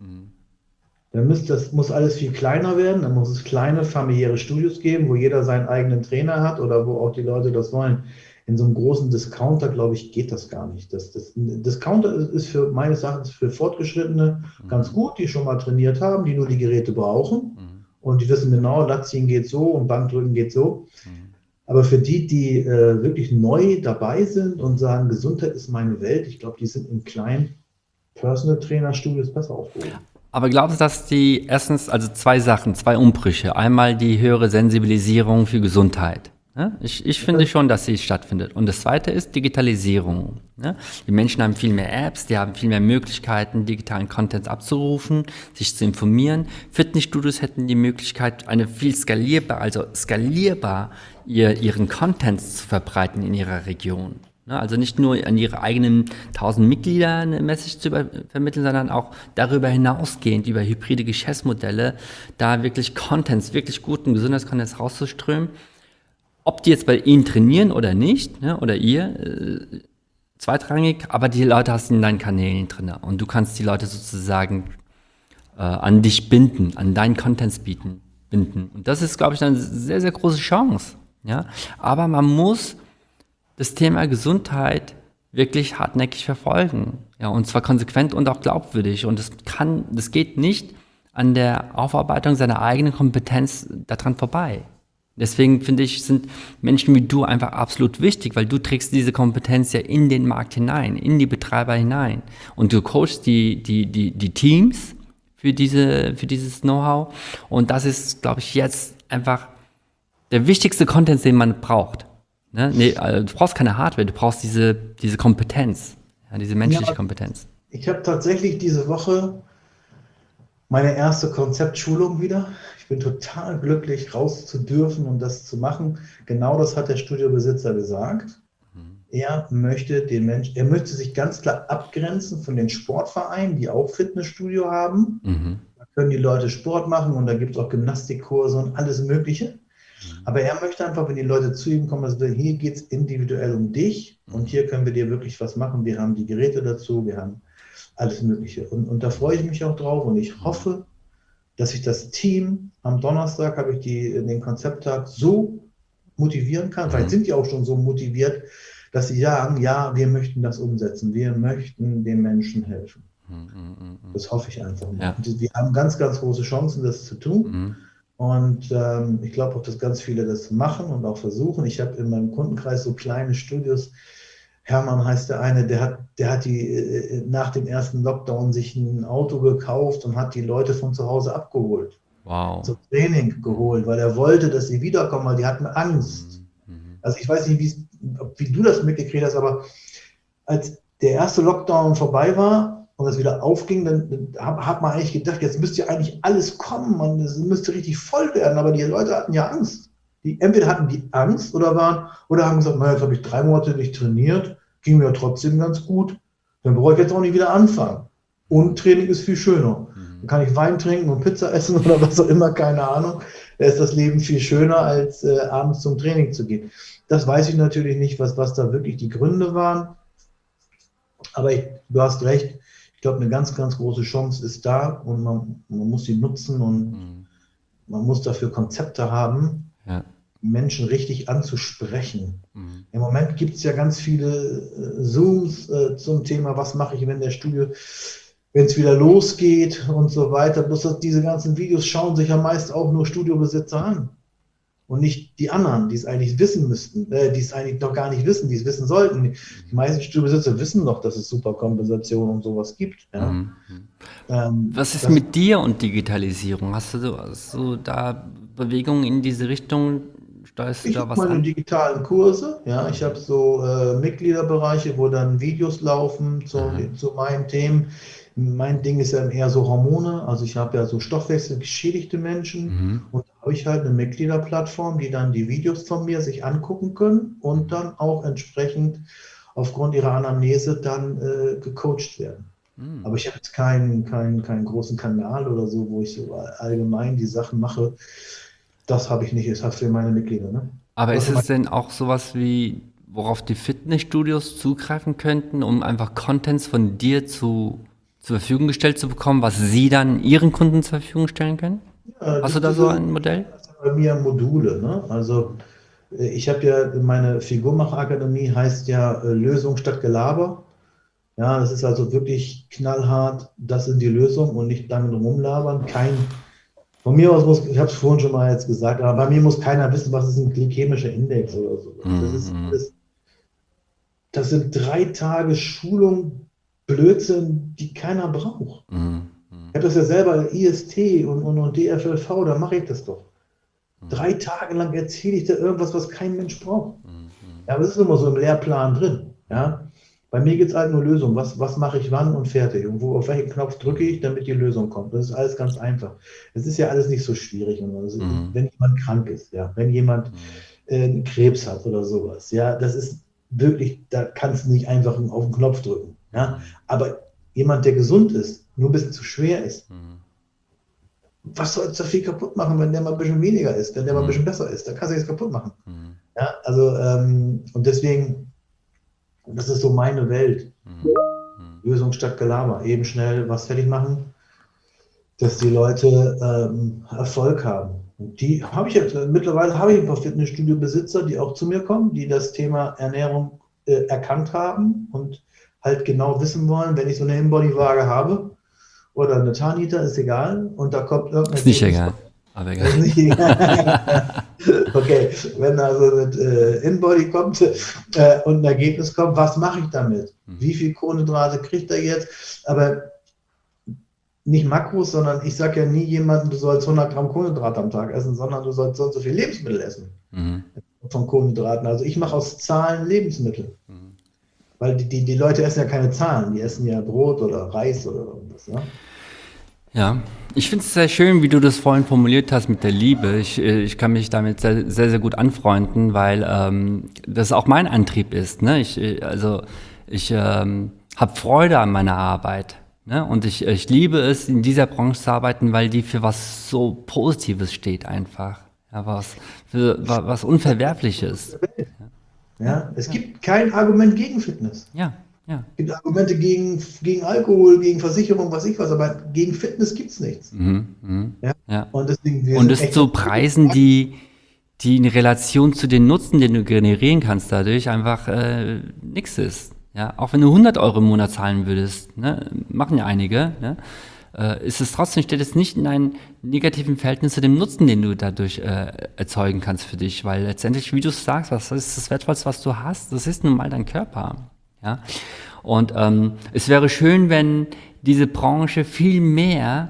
Dann muss alles viel kleiner werden, dann muss es kleine familiäre Studios geben, wo jeder seinen eigenen Trainer hat oder wo auch die Leute das wollen. In so einem großen Discounter, glaube ich, geht das gar nicht. Discounter ist für meines Erachtens für Fortgeschrittene ganz gut, die schon mal trainiert haben, die nur die Geräte brauchen und die wissen genau, Latziehen geht so und Bankdrücken geht so. Aber für die wirklich neu dabei sind und sagen, Gesundheit ist meine Welt, ich glaube, die sind in kleinen Personal Trainer Studios besser aufgehoben. Aber glaubst du, dass die erstens, also zwei Sachen, zwei Umbrüche. Einmal die höhere Sensibilisierung für Gesundheit. Ne? Ich finde schon, dass sie stattfindet. Und das zweite ist Digitalisierung. Ne? Die Menschen haben viel mehr Apps, die haben viel mehr Möglichkeiten, digitalen Content abzurufen, sich zu informieren. Fitnessstudios hätten die Möglichkeit, eine viel skalierbar ihren Content zu verbreiten in ihrer Region. Also nicht nur an ihre eigenen 1000 Mitglieder eine Message zu vermitteln, sondern auch darüber hinausgehend über hybride Geschäftsmodelle, da wirklich Contents, wirklich guten Gesundheitscontents rauszuströmen. Ob die jetzt bei Ihnen trainieren oder nicht, ne, oder ihr, zweitrangig, aber die Leute hast du in deinen Kanälen drin und du kannst die Leute sozusagen an dich binden, an deinen Contents binden. Und das ist, glaube ich, eine sehr, sehr große Chance. Ja? Aber man muss das Thema Gesundheit wirklich hartnäckig verfolgen. Ja, und zwar konsequent und auch glaubwürdig. Und das geht nicht an der Aufarbeitung seiner eigenen Kompetenz daran vorbei. Deswegen finde ich, sind Menschen wie du einfach absolut wichtig, weil du trägst diese Kompetenz ja in den Markt hinein, in die Betreiber hinein. Und du coachst die Teams für dieses Know-how. Und das ist, glaube ich, jetzt einfach der wichtigste Content, den man braucht. Ne? Nee, also du brauchst keine Hardware, du brauchst diese Kompetenz, ja, diese menschliche Kompetenz. Ich habe tatsächlich diese Woche meine erste Konzeptschulung wieder. Ich bin total glücklich, raus zu dürfen und das zu machen. Genau das hat der Studiobesitzer gesagt. Er möchte sich ganz klar abgrenzen von den Sportvereinen, die auch Fitnessstudio haben. Da können die Leute Sport machen und da gibt es auch Gymnastikkurse und alles Mögliche. Aber er möchte einfach, wenn die Leute zu ihm kommen, also hier geht es individuell um dich und hier können wir dir wirklich was machen. Wir haben die Geräte dazu, wir haben alles Mögliche. Und da freue ich mich auch drauf und ich hoffe, dass ich das Team am Donnerstag, habe ich den Konzepttag so motivieren kann. Vielleicht sind die auch schon so motiviert, dass sie sagen, ja, wir möchten das umsetzen, wir möchten den Menschen helfen. Das hoffe ich einfach mal. Ja. Wir haben ganz, ganz große Chancen, das zu tun. Und ich glaube auch, dass ganz viele das machen und auch versuchen. Ich habe in meinem Kundenkreis so kleine Studios. Hermann heißt der eine, der hat die nach dem ersten Lockdown sich ein Auto gekauft und hat die Leute von zu Hause abgeholt. Wow. Zum Training geholt, weil er wollte, dass sie wiederkommen, weil die hatten Angst. Also ich weiß nicht, wie du das mitgekriegt hast, aber als der erste Lockdown vorbei war und es wieder aufging, dann hat man eigentlich gedacht, jetzt müsste ja eigentlich alles kommen und es müsste richtig voll werden, aber die Leute hatten ja Angst. Entweder hatten die Angst oder haben gesagt, naja, jetzt habe ich 3 Monate nicht trainiert, ging mir trotzdem ganz gut, dann brauche ich jetzt auch nicht wieder anfangen. Und Training ist viel schöner. Dann kann ich Wein trinken und Pizza essen oder was auch immer, keine Ahnung. Da ist das Leben viel schöner, als abends zum Training zu gehen. Das weiß ich natürlich nicht, was da wirklich die Gründe waren. Aber du hast recht, ich glaube, eine ganz, ganz große Chance ist da und man muss sie nutzen und man muss dafür Konzepte haben, Menschen richtig anzusprechen. Im Moment gibt es ja ganz viele Zooms zum Thema, was mache ich, wenn es wieder losgeht und so weiter. Bloß diese ganzen Videos schauen sich ja meist auch nur Studiobesitzer an. Und nicht die anderen, die es eigentlich wissen müssten, die es eigentlich noch gar nicht wissen, die es wissen sollten. Die meisten Studiobesitzer wissen doch, dass es Superkompensation und sowas gibt. Ja. Was ist mit dir und Digitalisierung? Hast du da Bewegungen in diese Richtung steuerst du Ich da habe was meine an? digitalen Kurse, ja, ich habe so Mitgliederbereiche, wo dann Videos laufen Aha. zu meinen Themen. Mein Ding ist ja eher so Hormone, also ich habe ja so stoffwechselgeschädigte Menschen Mhm. und da habe ich halt eine Mitgliederplattform, die dann die Videos von mir sich angucken können und Mhm. dann auch entsprechend aufgrund ihrer Anamnese dann gecoacht werden. Mhm. Aber ich habe jetzt keinen großen Kanal oder so, wo ich so allgemein die Sachen mache. Das habe ich nicht, ist halt für meine Mitglieder, ne? Aber Oder ist für es meine denn auch sowas wie, worauf die Fitnessstudios zugreifen könnten, um einfach Contents von dir zur Verfügung gestellt zu bekommen, was sie dann ihren Kunden zur Verfügung stellen können? Ja, Hast du da so ein Modell? das sind bei mir Module. Ne? Also ich habe ja meine Figurmach-Akademie heißt ja Lösung statt Gelaber. Ja, das ist also wirklich knallhart, das sind die Lösungen und nicht lange drum rumlabern. Von mir aus muss, ich habe es vorhin schon mal jetzt gesagt, aber bei mir muss keiner wissen, was ist ein glykämischer Index oder sowas. Mhm. Das sind 3 Tage Schulung, Blödsinn, die keiner braucht. Mhm. Ich habe das ja selber IST und DFLV, da mache ich das doch. Mhm. 3 Tage lang erzähle ich dir irgendwas, was kein Mensch braucht. Mhm. Ja, aber es ist immer so im Lehrplan drin. Ja? Bei mir gibt es halt nur Lösungen. Was mache ich wann und fertig? Und auf welchen Knopf drücke ich, damit die Lösung kommt? Das ist alles ganz einfach. Es ist ja alles nicht so schwierig. Und also, Mhm. wenn jemand krank ist, ja, wenn jemand Mhm. Krebs hat oder sowas, ja, das ist wirklich, da kannst du nicht einfach auf den Knopf drücken. Ja? Mhm. Aber jemand, der gesund ist, nur ein bisschen zu schwer ist, Mhm. was sollst du da viel kaputt machen, wenn der mal ein bisschen weniger ist, wenn der mal ein Mhm. bisschen besser ist? Da kannst du nichts kaputt machen. Mhm. Ja, also, und deswegen, das ist so meine Welt. Mhm. Mhm. Lösung statt Gelaber. Eben schnell was fertig machen, dass die Leute Erfolg haben. Und die habe ich jetzt, mittlerweile habe ich ein paar Fitnessstudio-Besitzer, die auch zu mir kommen, die das Thema Ernährung erkannt haben und halt genau wissen wollen, wenn ich so eine Inbody-Waage habe oder eine Tarniter, ist egal, und da kommt irgendein Ist nicht Ergebnis. egal. Aber Das ist egal. nicht okay, wenn also mit Inbody kommt und ein Ergebnis kommt, was mache ich damit? Wie Mhm. viel Kohlenhydrate kriegt er jetzt? Aber nicht Makros, sondern ich sage ja nie jemandem, du sollst 100 Gramm Kohlenhydrate am Tag essen, sondern du sollst so und so viel Lebensmittel essen Mhm. von Kohlenhydraten. Also ich mache aus Zahlen Lebensmittel, Mhm. weil die Leute essen ja keine Zahlen, die essen ja Brot oder Reis oder irgendwas. Ja? Ja, ich finde es sehr schön, wie du das vorhin formuliert hast mit der Liebe. Ich kann mich damit sehr, sehr, sehr gut anfreunden, weil das auch mein Antrieb ist. Ne? Ich habe Freude an meiner Arbeit. Ne? Und ich liebe es, in dieser Branche zu arbeiten, weil die für was so Positives steht einfach. Ja, was Unverwerfliches. Ja, Ja? Es ja, gibt kein Argument gegen Fitness. ja, ja. Es gibt Argumente gegen Alkohol, gegen Versicherung, was ich was, aber gegen Fitness gibt es nichts. Mhm, mhm, Ja? ja. Und deswegen, wir Und sind es echt das zu preisen, die in Relation zu den Nutzen, den du generieren kannst, dadurch einfach nix ist. Ja, auch wenn du 100 € im Monat zahlen würdest, ne, machen ja einige, ne, ist es trotzdem, steht es nicht in einem negativen Verhältnis zu dem Nutzen, den du dadurch erzeugen kannst für dich, weil letztendlich, wie du es sagst, was ist das Wertvollste, was du hast? Das ist nun mal dein Körper. Ja? Und es wäre schön, wenn diese Branche viel mehr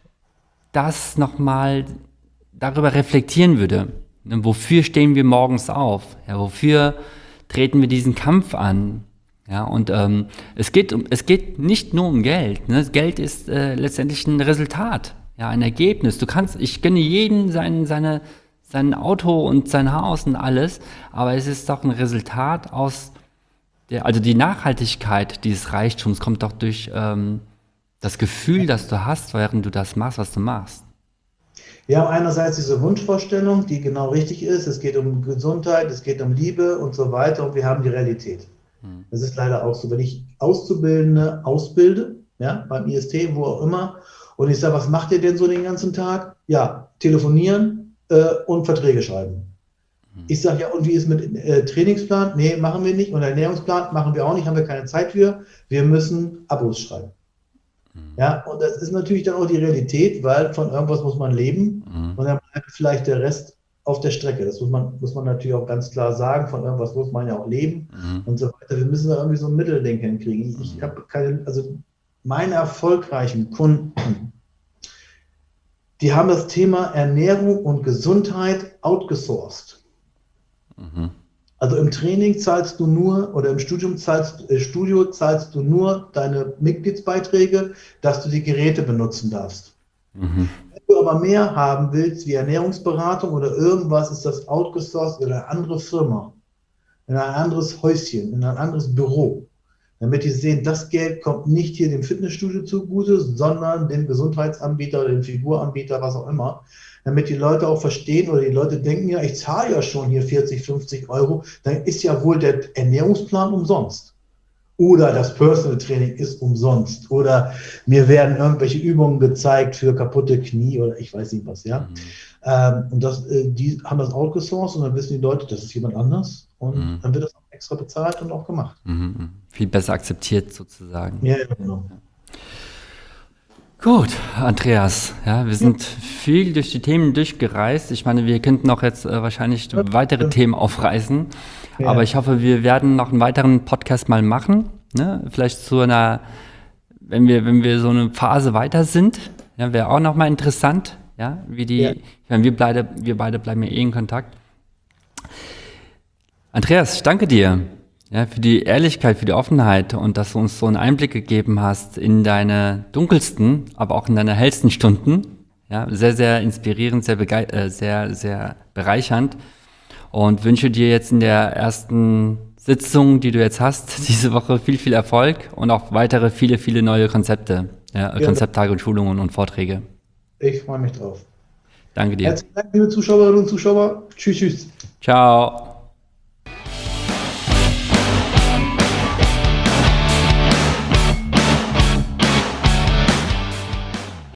das nochmal darüber reflektieren würde. Ne, wofür stehen wir morgens auf? Ja, wofür treten wir diesen Kampf an? Ja, und es geht nicht nur um Geld. Ne? Geld ist letztendlich ein Resultat, ja, ein Ergebnis. Ich gönne jedem sein Auto und sein Haus und alles, aber es ist doch ein Resultat also die Nachhaltigkeit dieses Reichtums kommt doch durch das Gefühl, das du hast, während du das machst, was du machst. Wir haben einerseits diese Wunschvorstellung, die genau richtig ist. Es geht um Gesundheit, es geht um Liebe und so weiter. Und wir haben die Realität. Hm. Das ist leider auch so. Wenn ich Auszubildende ausbilde, ja, beim IST, wo auch immer, und ich sage, was macht ihr denn so den ganzen Tag? Ja, telefonieren und Verträge schreiben. Ich sage, ja, und wie ist mit Trainingsplan? Nee, machen wir nicht. Und Ernährungsplan machen wir auch nicht, haben wir keine Zeit für. Wir müssen Abos schreiben. Ja, und das ist natürlich dann auch die Realität, weil von irgendwas muss man leben Mhm. und dann bleibt vielleicht der Rest auf der Strecke. Das muss man natürlich auch ganz klar sagen, von irgendwas muss man ja auch leben Mhm. und so weiter. Wir müssen da irgendwie so ein Mittelding hinkriegen. Ich habe keine, also meine erfolgreichen Kunden, die haben das Thema Ernährung und Gesundheit outgesourced. Also im Training zahlst du nur oder im Studio zahlst du nur deine Mitgliedsbeiträge, dass du die Geräte benutzen darfst. Wenn du aber mehr haben willst, wie Ernährungsberatung oder irgendwas, ist das outgesourced in eine andere Firma, in ein anderes Häuschen, in ein anderes Büro. Damit die sehen, das Geld kommt nicht hier dem Fitnessstudio zugute, sondern dem Gesundheitsanbieter oder dem Figuranbieter, was auch immer. Damit die Leute auch verstehen oder die Leute denken, ja, ich zahle ja schon hier 40, 50 Euro, dann ist ja wohl der Ernährungsplan umsonst. Oder das Personal Training ist umsonst. Oder mir werden irgendwelche Übungen gezeigt für kaputte Knie oder ich weiß nicht was, ja. Und die haben das outgesourced und dann wissen die Leute, das ist jemand anders. Und dann wird das auch extra bezahlt und auch gemacht. Viel besser akzeptiert sozusagen. Ja, genau. Gut, Andreas, ja, wir sind viel durch die Themen durchgereist. Ich meine, wir könnten auch jetzt wahrscheinlich weitere Themen aufreißen, aber ich hoffe, wir werden noch einen weiteren Podcast mal machen, ne? Vielleicht zu einer, wenn wir so eine Phase weiter sind, ja, wäre auch nochmal interessant, ja, ich meine, wir beide bleiben ja in Kontakt. Andreas, ich danke dir. Ja, für die Ehrlichkeit, für die Offenheit und dass du uns so einen Einblick gegeben hast in deine dunkelsten, aber auch in deine hellsten Stunden. Ja, sehr, sehr inspirierend, sehr bereichernd und wünsche dir jetzt in der ersten Sitzung, die du jetzt hast, diese Woche viel, viel Erfolg und auch weitere viele, viele neue Konzepte, Konzepttage und Schulungen und Vorträge. Ich freue mich drauf. Danke dir. Herzlichen Dank, liebe Zuschauerinnen und Zuschauer. Tschüss, tschüss. Ciao.